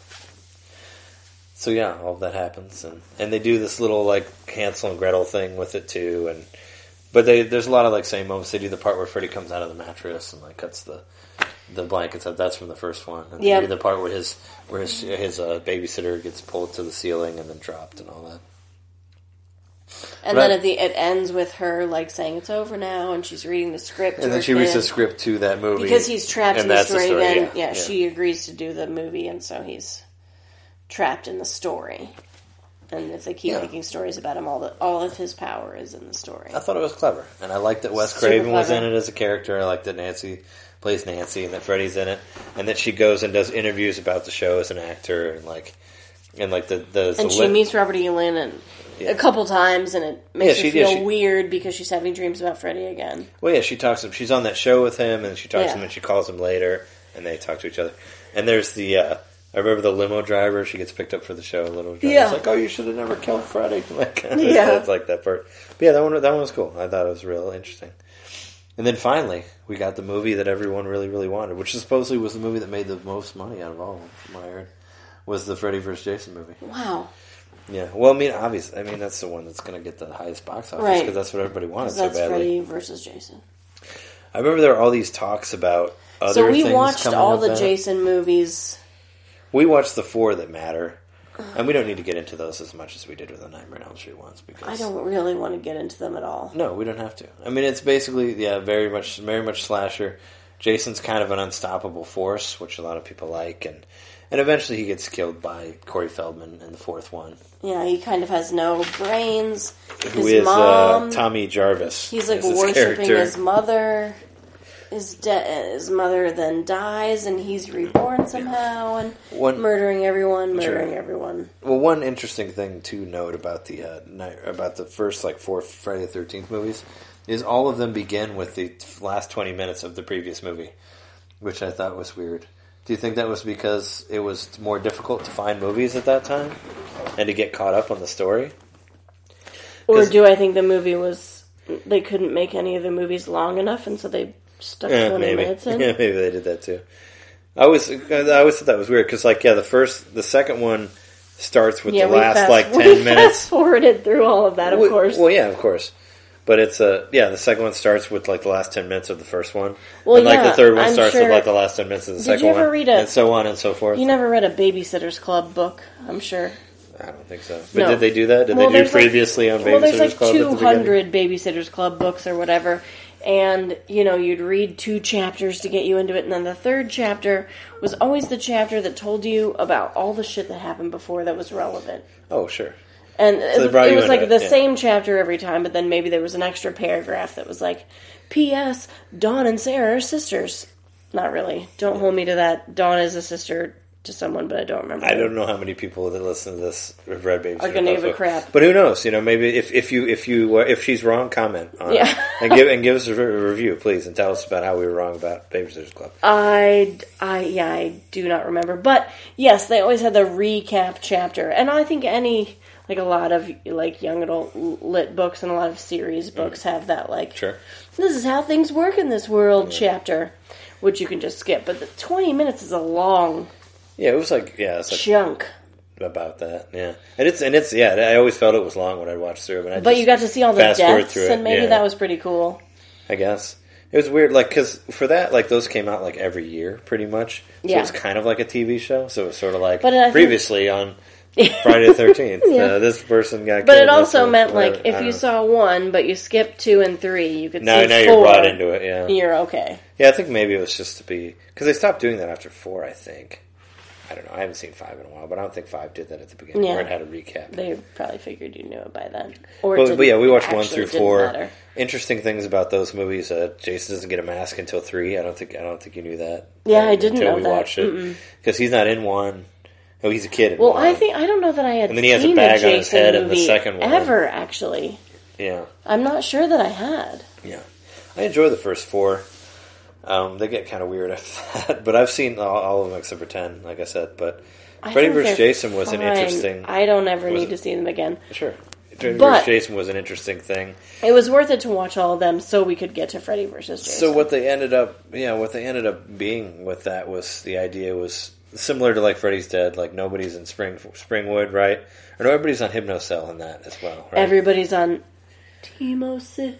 So yeah, all of that happens, and they do this little like Hansel and Gretel thing with it too, but there's a lot of like same moments. They do the part where Freddy comes out of the mattress and like cuts the blankets up. That's from the first one. And they do the part where his babysitter gets pulled to the ceiling and then dropped and all that. And then it ends with her like saying it's over now, and she's reading the script. And then she reads the script to that movie because he's trapped in the story. Then yeah. She agrees to do the movie, and so he's trapped in the story. And if they keep making stories about him, all of his power is in the story. I thought it was clever, and I liked that Wes Craven was in it as a character. I liked that Nancy plays Nancy, and that Freddy's in it, and that she goes and does interviews about the show as an actor, and she meets Robert E. Lynn a couple times, and it makes her feel weird because she's having dreams about Freddy again. Well, yeah, she's on that show with him, and she talks to him, and she calls him later, and they talk to each other. And there's I remember the limo driver. She gets picked up for the show. Limo driver. It's like, oh, you should have never killed Freddy. It's like that part. But yeah, that one was cool. I thought it was real interesting. And then finally, we got the movie that everyone really, really wanted, which supposedly was the movie that made the most money out of all of them, from what I heard, was the Freddy vs. Jason movie. Wow. Yeah, well, obviously, that's the one that's going to get the highest box office, because that's what everybody wanted so badly. That's Freddy vs. Jason. I remember there were all these talks about other things. So we watched all the Jason movies. We watched the 4 that matter, and we don't need to get into those as much as we did with the Nightmare on Elm Street ones, because I don't really want to get into them at all. No, we don't have to. It's basically, very much slasher. Jason's kind of an unstoppable force, which a lot of people like, and eventually he gets killed by Corey Feldman in the 4th one. Yeah, he kind of has no brains. Who is mom, Tommy Jarvis. He's like worshipping his mother. His mother then dies, and he's reborn somehow, and murdering everyone. Well, one interesting thing to note about the first 4 Friday the 13th movies is all of them begin with the last 20 minutes of the previous movie, which I thought was weird. Do you think that was because it was more difficult to find movies at that time and to get caught up on the story? Or do I think the movie they couldn't make any of the movies long enough, and so they stuck 20 minutes in? Yeah, maybe they did that too. I always thought that was weird, because the second one starts with the last 10 minutes. We fast-forwarded through all of that, of course. Well, yeah, of course. But it's the second one starts with the last 10 minutes of the first one. Well, and the third one starts with the last 10 minutes of the second one. And so on and so forth. You never read a Babysitter's Club book, I'm sure. I don't think so. But did they do that? Did they do previously on Babysitter's Club? Well, there's 200 Babysitter's Club books or whatever. And, you'd read 2 chapters to get you into it. And then the 3rd chapter was always the chapter that told you about all the shit that happened before that was relevant. Oh, sure. And it was the same chapter every time, but then maybe there was an extra paragraph that was like, P.S. Dawn and Sarah are sisters. Not really. Don't hold me to that. Dawn is a sister to someone, but I don't remember. I don't know how many people that listen to this have read Baby are going to give a crap. But who knows? Maybe if she's wrong, comment on it and give us a review, please, and tell us about how we were wrong about Babysitters Club. I do not remember, but yes, they always had the recap chapter, and I think a lot of young adult lit books and a lot of series books have that sure. This is how things work in this world chapter, which you can just skip. But the 20 minutes is a long. Yeah, it was it's chunk about that. Yeah, and it's I always felt it was long when I watched through it. But you got to see all the deaths, and maybe that was pretty cool. I guess it was weird, because for that, those came out every year, pretty much. So it was kind of like a TV show. So it was sort of previously on Friday the 13th. This person got killed. But it also meant if you saw one, but you skipped 2 and 3, you could see 4. Now you're brought into it. Yeah, you're okay. Yeah, I think maybe it was just to be because they stopped doing that after 4. I think. I don't know. I haven't seen 5 in a while, but I don't think 5 did that at the beginning. Yeah. Or it had a recap. They probably figured you knew it by then. But we watched 1 through 4. Interesting things about those movies. Jason doesn't get a mask until 3. I don't think you knew that. Yeah, I didn't know that. Until we watched it. Because he's not in 1. Oh, he's a kid in 1. I don't know that I had and then he has a bag on his head in the second one. Ever, actually. Yeah. I'm not sure that I had. Yeah. I enjoy the first 4. They get kind of weird after that, but I've seen all of them except for 10, like I said. But Freddy vs. Jason was an interesting. I don't ever need to see them again. Sure, Freddy vs. Jason was an interesting thing. It was worth it to watch all of them so we could get to Freddy vs. Jason. So what they ended up being with that was the idea was similar to Freddy's Dead. Nobody's in Springwood, right? Or no, everybody's on Hypnocell in that as well. Right? Everybody's on Timocell.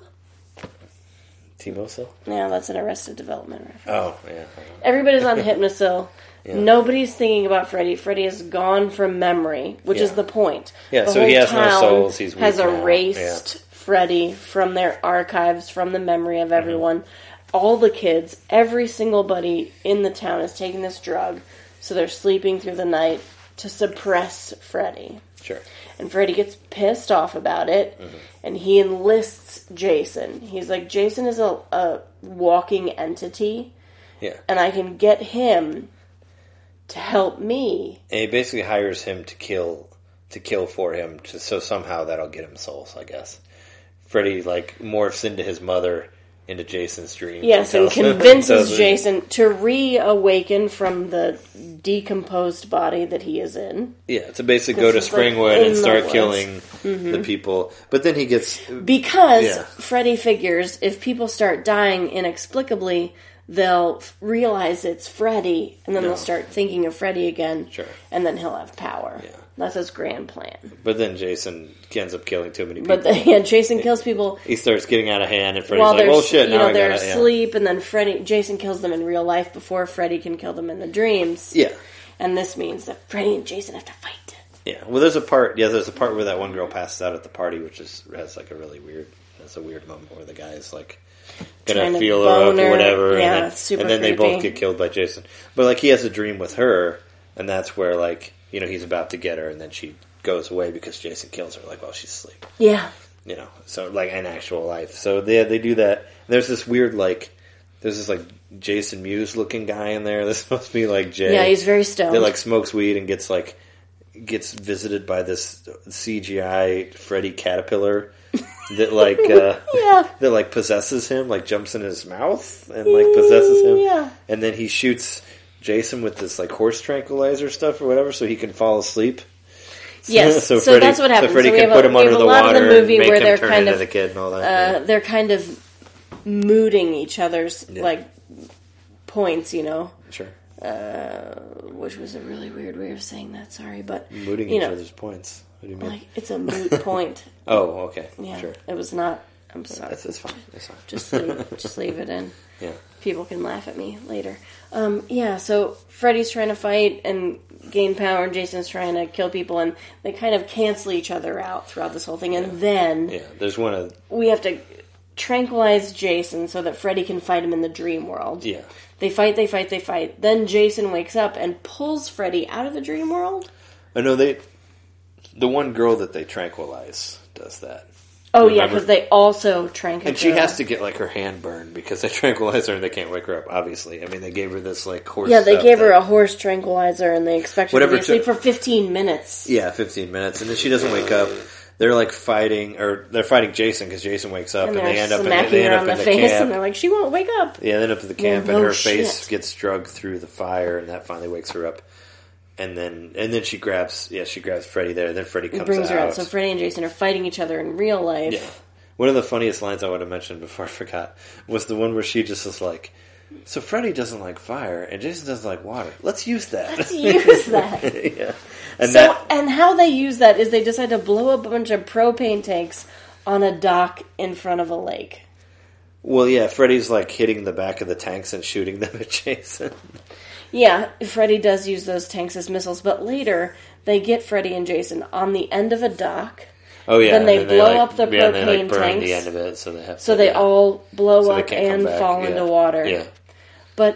Timocell? Yeah, that's an Arrested Development reference. Oh, yeah. Everybody's on Hypnocell. Yeah. Nobody's thinking about Freddy. Freddy is gone from memory, which is the point. Yeah, the so he has no souls. He's weak has erased Freddy from their archives, from the memory of everyone. All the kids, every single buddy in the town is taking this drug, so they're sleeping through the night to suppress Freddy. Sure. And Freddy gets pissed off about it, and he enlists Jason. He's like, Jason is a walking entity, and I can get him to help me. And he basically hires him to kill for him, so somehow that'll get him souls, I guess. Freddy morphs into his mother, into Jason's dreams. Yes, and convinces Jason to reawaken from the decomposed body that he is in. Yeah, to basically go to Springwood and start killing the people. But then he gets... Because Freddy figures if people start dying inexplicably, they'll realize it's Freddy, and then they'll start thinking of Freddy again. Sure. And then he'll have power. Yeah. That's his grand plan. But then Jason ends up killing too many people. But Jason kills people. He starts getting out of hand, and Freddy's like, "Oh shit!" Now they're asleep, and then Jason kills them in real life before Freddy can kill them in the dreams. Yeah. And this means that Freddy and Jason have to fight. Yeah. Well, there's a part where that one girl passes out at the party, which has a really weird. That's a weird moment where the guy is gonna feel her up or whatever, and then they both get killed by Jason. But he has a dream with her, and that's where he's about to get her, and then she goes away because Jason kills her while she's asleep. Yeah. So in actual life. So they do that. There's this weird there's this Jason Mewes looking guy in there. This must be Jay. Yeah, he's very stoned. That smokes weed and gets visited by this CGI Freddy caterpillar that that possesses him, jumps in his mouth and possesses him. Yeah. And then he shoots Jason with this horse tranquilizer stuff or whatever so he can fall asleep. Yes, so Freddy, that's what happens. So Freddy can put him under the water and make him they're turn kind into of, the kid and all that. They're kind of mooting each other's points, Sure. Which was a really weird way of saying that. Sorry, but mooting each other's points. What do you mean? It's a moot point. Oh, okay. Yeah, sure. It was not. I'm sorry. It's fine. It's fine. Just leave it in. Yeah. People can laugh at me later. So Freddy's trying to fight and gain power, and Jason's trying to kill people, and they kind of cancel each other out throughout this whole thing. And then there's one of we have to tranquilize Jason so that Freddy can fight him in the dream world. Yeah. They fight. Then Jason wakes up and pulls Freddy out of the dream world. I know the one girl that they tranquilize does that. Oh, yeah, because they also tranquilize her. And she has to get, like, her hand burned because they tranquilize her and they can't wake her up, obviously. I mean, they gave her this, like, horse Yeah, they gave her a horse tranquilizer and they expect her to be asleep for 15 minutes. Yeah, 15 minutes. And then she doesn't wake up. They're, like, fighting Jason because Jason wakes up and they end up in the camp. And they're like, she won't wake up. Yeah, they end up at the camp and her face gets drugged through the fire and that finally wakes her up. And then she grabs Freddy there. And then Freddy comes out. Brings her out. So Freddy and Jason are fighting each other in real life. Yeah. One of the funniest lines I would have mentioned before I forgot was the one where she just was like, so Freddy doesn't like fire and Jason doesn't like water. Let's use that. Yeah. And how they use that is they decide to blow up a bunch of propane tanks on a dock in front of a lake. Well, yeah, Freddy's like hitting the back of the tanks and shooting them at Jason. Yeah, Freddy does use those tanks as missiles, but later they get Freddy and Jason on the end of a dock. Oh yeah, then they blow up the propane and they burn tanks. The end of it, so they have. So they all blow up and fall into water. Yeah, but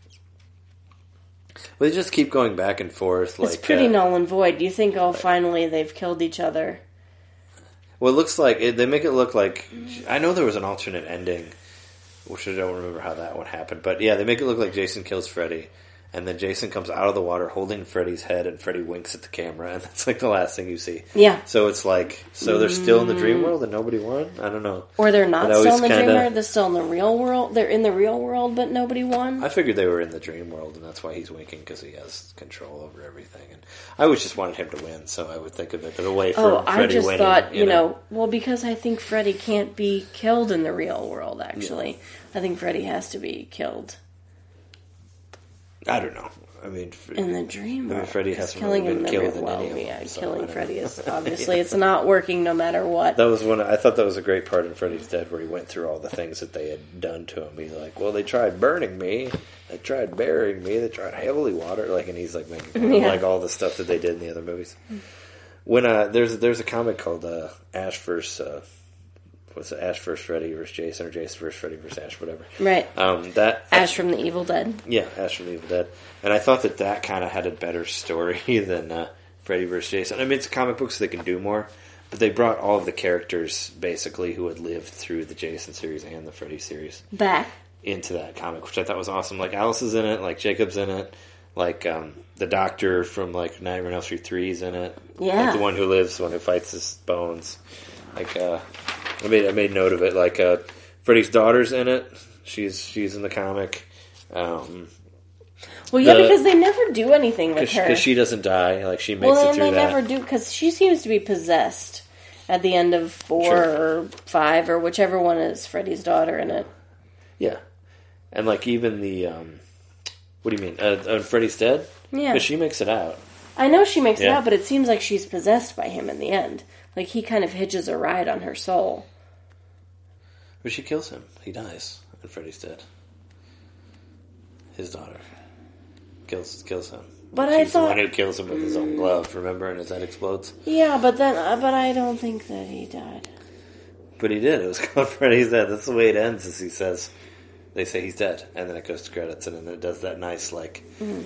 they just keep going back and forth. It's pretty null and void. Do you think? Oh, finally they've killed each other. Well, it looks like they make it look like. I know there was an alternate ending, which I don't remember how that one happened, but yeah, they make it look like Jason kills Freddy. And then Jason comes out of the water holding Freddy's head, and Freddy winks at the camera, and that's like the last thing you see. Yeah. So it's like, they're still in the dream world and nobody won? I don't know. Or they're not still in the dream world, they're still in the real world. They're in the real world, but nobody won. I figured they were in the dream world, and that's why he's winking, because he has control over everything. And I always just wanted him to win, so I would think of it the way for Freddy winning. I just thought, you know, well, because I think Freddy can't be killed in the real world, actually. Yeah. I think Freddy has to be killed. I don't know. I mean, in the dream world, Freddy hasn't really been killed in any of them. Killing Freddy is obviously it's not working no matter what. That was I thought that was a great part in Freddy's Dead where he went through all the things that they had done to him. He's like, well, they tried burning me, they tried burying me, they tried heavily water, and he's like making like all the stuff that they did in the other movies. When there's a comic called Ash vs. What's it? Ash vs. Freddy vs. Jason, or Jason vs. Freddy vs. Ash, whatever. Right. That Ash from the Evil Dead. Yeah, Ash from the Evil Dead. And I thought that kind of had a better story than Freddy vs. Jason. I mean, it's a comic book, so they can do more. But they brought all of the characters, basically, who had lived through the Jason series and the Freddy series back into that comic, which I thought was awesome. Like, Alice is in it, like, Jacob's in it, like, the doctor from, like, Nightmare on Elm Street 3 is in it. Yeah. Like, the one who lives, the one who fights his bones. Like, I made note of it. Like, Freddy's daughter's in it. She's in the comic. Well, yeah, because they never do anything with her. Because she doesn't die. Like, she makes it through that. Well, they never do, because she seems to be possessed at the end of 4 or 5, or whichever one is Freddy's daughter in it. Yeah. And, like, even the, what do you mean? Freddy's Dead? Yeah. Because she makes it out. I know she makes it out, but it seems like she's possessed by him in the end. Like, he kind of hitches a ride on her soul. But she kills him. He dies, and Freddy's dead. His daughter kills him. But She's the one who kills him with his own glove, remember? And his head explodes. Yeah, but I don't think that he died. But he did. It was called Freddy's Dead. That's the way it ends, is they say he's dead, and then it goes to credits, and then it does that nice, montage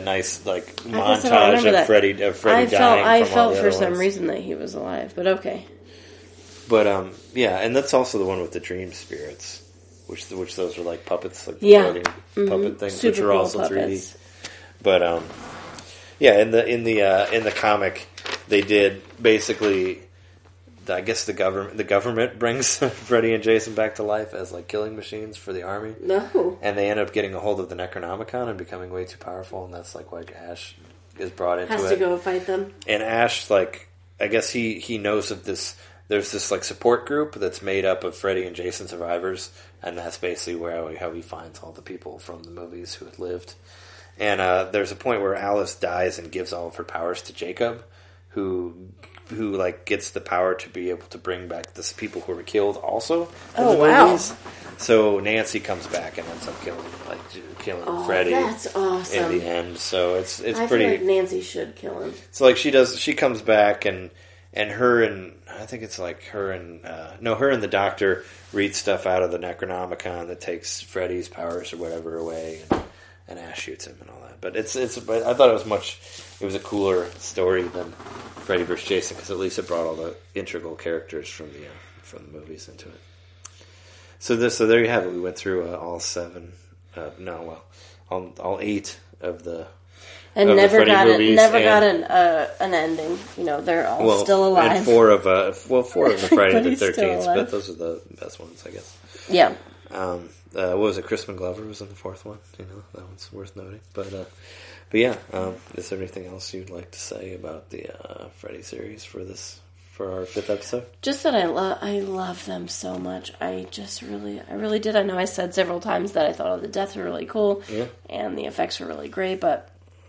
of Freddy dying. I felt for some reason that he was alive, but okay. But yeah, and that's also the one with the dream spirits, which those are like puppets, like floating puppet things, super which are cool also puppets. 3D. But yeah, in the comic, they did basically. I guess the government brings Freddy and Jason back to life as like killing machines for the army. No, and they end up getting a hold of the Necronomicon and becoming way too powerful, and that's like why Ash is brought into it. Has to go fight them. And Ash, like, I guess he knows of this. There's this like support group that's made up of Freddy and Jason survivors, and that's basically how he finds all the people from the movies who had lived. And there's a point where Alice dies and gives all of her powers to Jacob, who like gets the power to be able to bring back the people who were killed also in the movies. So Nancy comes back and ends up killing Freddy. That's awesome. In the end. So it's I pretty. feel like Nancy should kill him. So like she comes back and her and I think it's like her and the doctor read stuff out of the Necronomicon that takes Freddy's powers or whatever away, and Ash shoots him and all that. But I thought it was a cooler story than Freddy vs. Jason, because at least it brought all the integral characters from from the movies into it. So there you have it. We went through all 8 of the. And of never the got movies, got an ending. You know, they're all still alive. And 4 of the Friday the 13th, alive. but those are the best ones, I guess. Yeah. What was it? Crispin Glover was in the 4th one. You know, that one's worth noting. But yeah, is there anything else you'd like to say about the Freddy series for our 5th episode? Just that I love them so much. I really did. I know I said several times that I thought all the deaths were really cool, and the effects were really great, but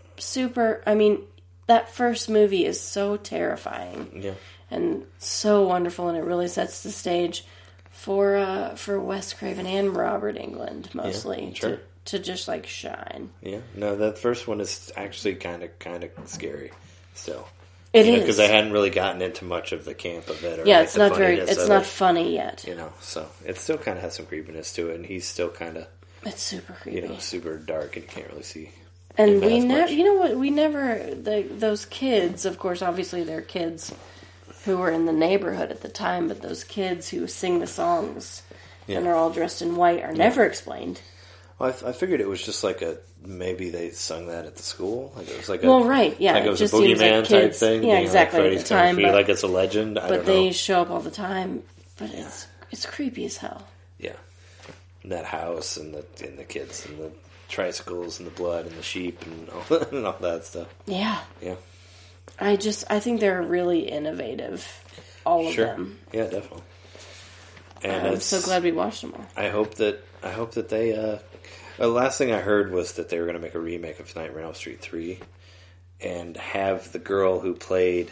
that first movie is so terrifying, and so wonderful, and it really sets the stage for Wes Craven and Robert Englund mostly to just like shine. Yeah, no, that first one is actually kind of scary still. It is because I hadn't really gotten into much of the camp of it. Or it's not it's not funny yet. You know, so it still kind of has some creepiness to it, and he's still kind of it's super creepy. You know, super dark, and you can't really see. And we never, you know what? We never those kids. Of course, obviously, they're kids who were in the neighborhood at the time, but those kids who sing the songs and are all dressed in white are never explained. Well, I figured it was just like maybe they sung that at the school. Like it was like like it was just a boogeyman like type thing. Yeah, exactly. Like at the time, but, like it's a legend. I don't know. They show up all the time, but it's creepy as hell. Yeah, and that house and the kids and the tricycles and the blood and the sheep and all that stuff. Yeah. Yeah. I think they're really innovative. All of them. Yeah, definitely. And I'm so glad we watched them all. I hope that they. The last thing I heard was that they were going to make a remake of Nightmare on Elm Street 3, and have the girl who played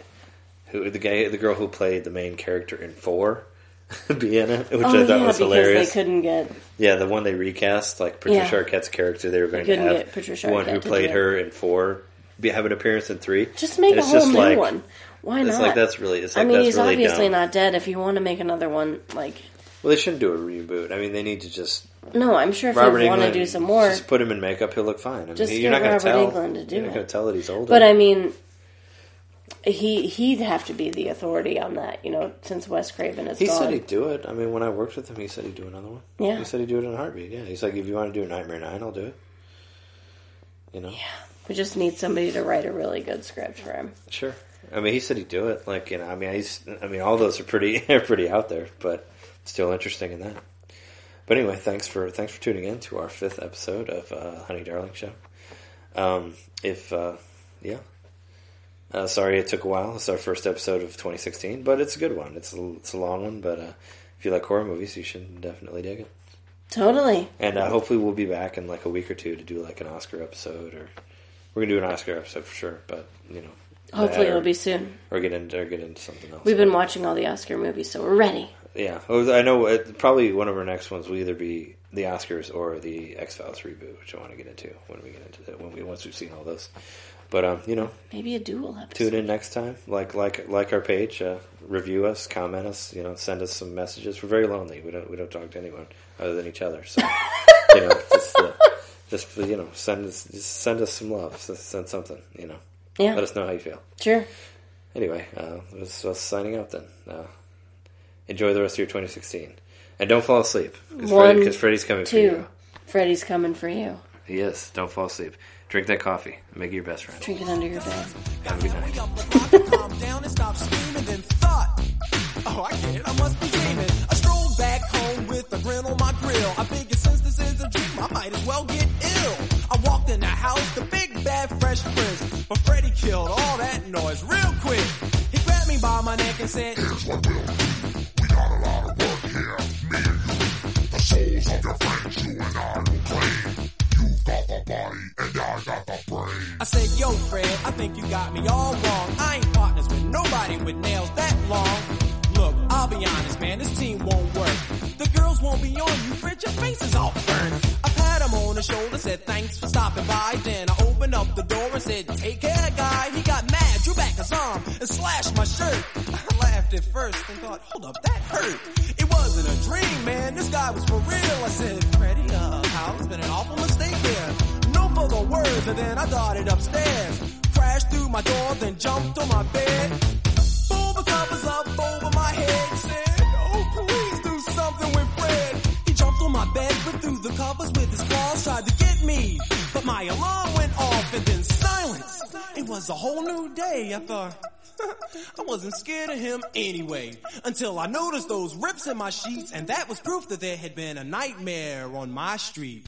the main character in 4 be in it, which I thought was hilarious. They couldn't get the one they recast, like Patricia Arquette's character. They were going to have Patricia one who played her in 4 have an appearance in 3. Just make a whole new one. Why not? It's like that's really. It's like, he's really obviously dumb. not dead. If you want to make another one, like. Well, they shouldn't do a reboot. I mean, they need to just. No, I'm sure if they want to do some more, just put him in makeup, he'll look fine. I mean, you're not going to tell. Englund to do you're not going to tell that he's older. But I mean, he'd have to be the authority on that, you know, since Wes Craven is gone. He said he'd do it. I mean, when I worked with him, he said he'd do another one. Yeah, he said he'd do it in a heartbeat. Yeah, he's like, if you want to do Nightmare 9, I'll do it. You know. Yeah, we just need somebody to write a really good script for him. Sure. I mean, he said he'd do it. Like, you know, I mean, all those are pretty out there, but still interesting in that. But anyway, thanks for tuning in to our 5th episode of Honey Darling Show. Sorry it took a while. It's our first episode of 2016, but it's a good one. It's a long one, but if you like horror movies, you should definitely dig it. Totally. And hopefully we'll be back in like a week or two to do like an Oscar episode, or we're gonna do an Oscar episode for sure. But you know, hopefully it'll be soon. Or get into something else. We've been watching all the Oscar movies, so we're ready. Yeah, I know. Probably one of our next ones will either be the Oscars or the X-Files reboot, which I want to get into when we get into that. Once we've seen all those. But you know, maybe a dual episode. Tune in next time. Like our page. Review us, comment us. You know, send us some messages. We're very lonely. We don't talk to anyone other than each other. So you know, just you know, send us some love. Send something. You know. Yeah. Let us know how you feel. Sure. Anyway, was signing out then. Enjoy the rest of your 2016. And don't fall asleep. Because Freddy's coming for you. Freddy's coming for you. He is. Don't fall asleep. Drink that coffee. Make it your best friend. Drink it under your bed. Have a good night. Calm down and stop screaming, then thought, oh, I get it. I must be dreaming. I strolled back home with a grin on my grill. I figured since this is a dream, I might as well get ill. I walked in the house, the big bad fresh prince. But Freddy killed all that noise real quick. He grabbed me by my neck and said, here's what we'll do. We got a lot of work here. Me and you. The souls of your friends, you and I will claim. You've got the body and I got the brain. I said, yo, Fred, I think you got me all wrong. I ain't partners with nobody with nails that long. Look, I'll be honest, man, this team won't work. The girls won't be on you, Fred, your face is all burned. I pat him on the shoulder, said thanks for stopping by. Then I opened up the door and said, take care, guy. He got mad, drew back his arm and slashed my shirt. I laughed at first and thought, hold up, that hurt. It wasn't a dream, man, this guy was for real. I said, Freddy, Hal, it's been an awful mistake here. No further words, and then I darted upstairs. Crashed through my door, then jumped on my bed. Pulled the covers up over my head, said, oh, my bed, went through the covers with his claws, tried to get me. But my alarm went off and then silence. It was a whole new day. I thought, I wasn't scared of him anyway. Until I noticed those rips in my sheets, and that was proof that there had been a nightmare on my street.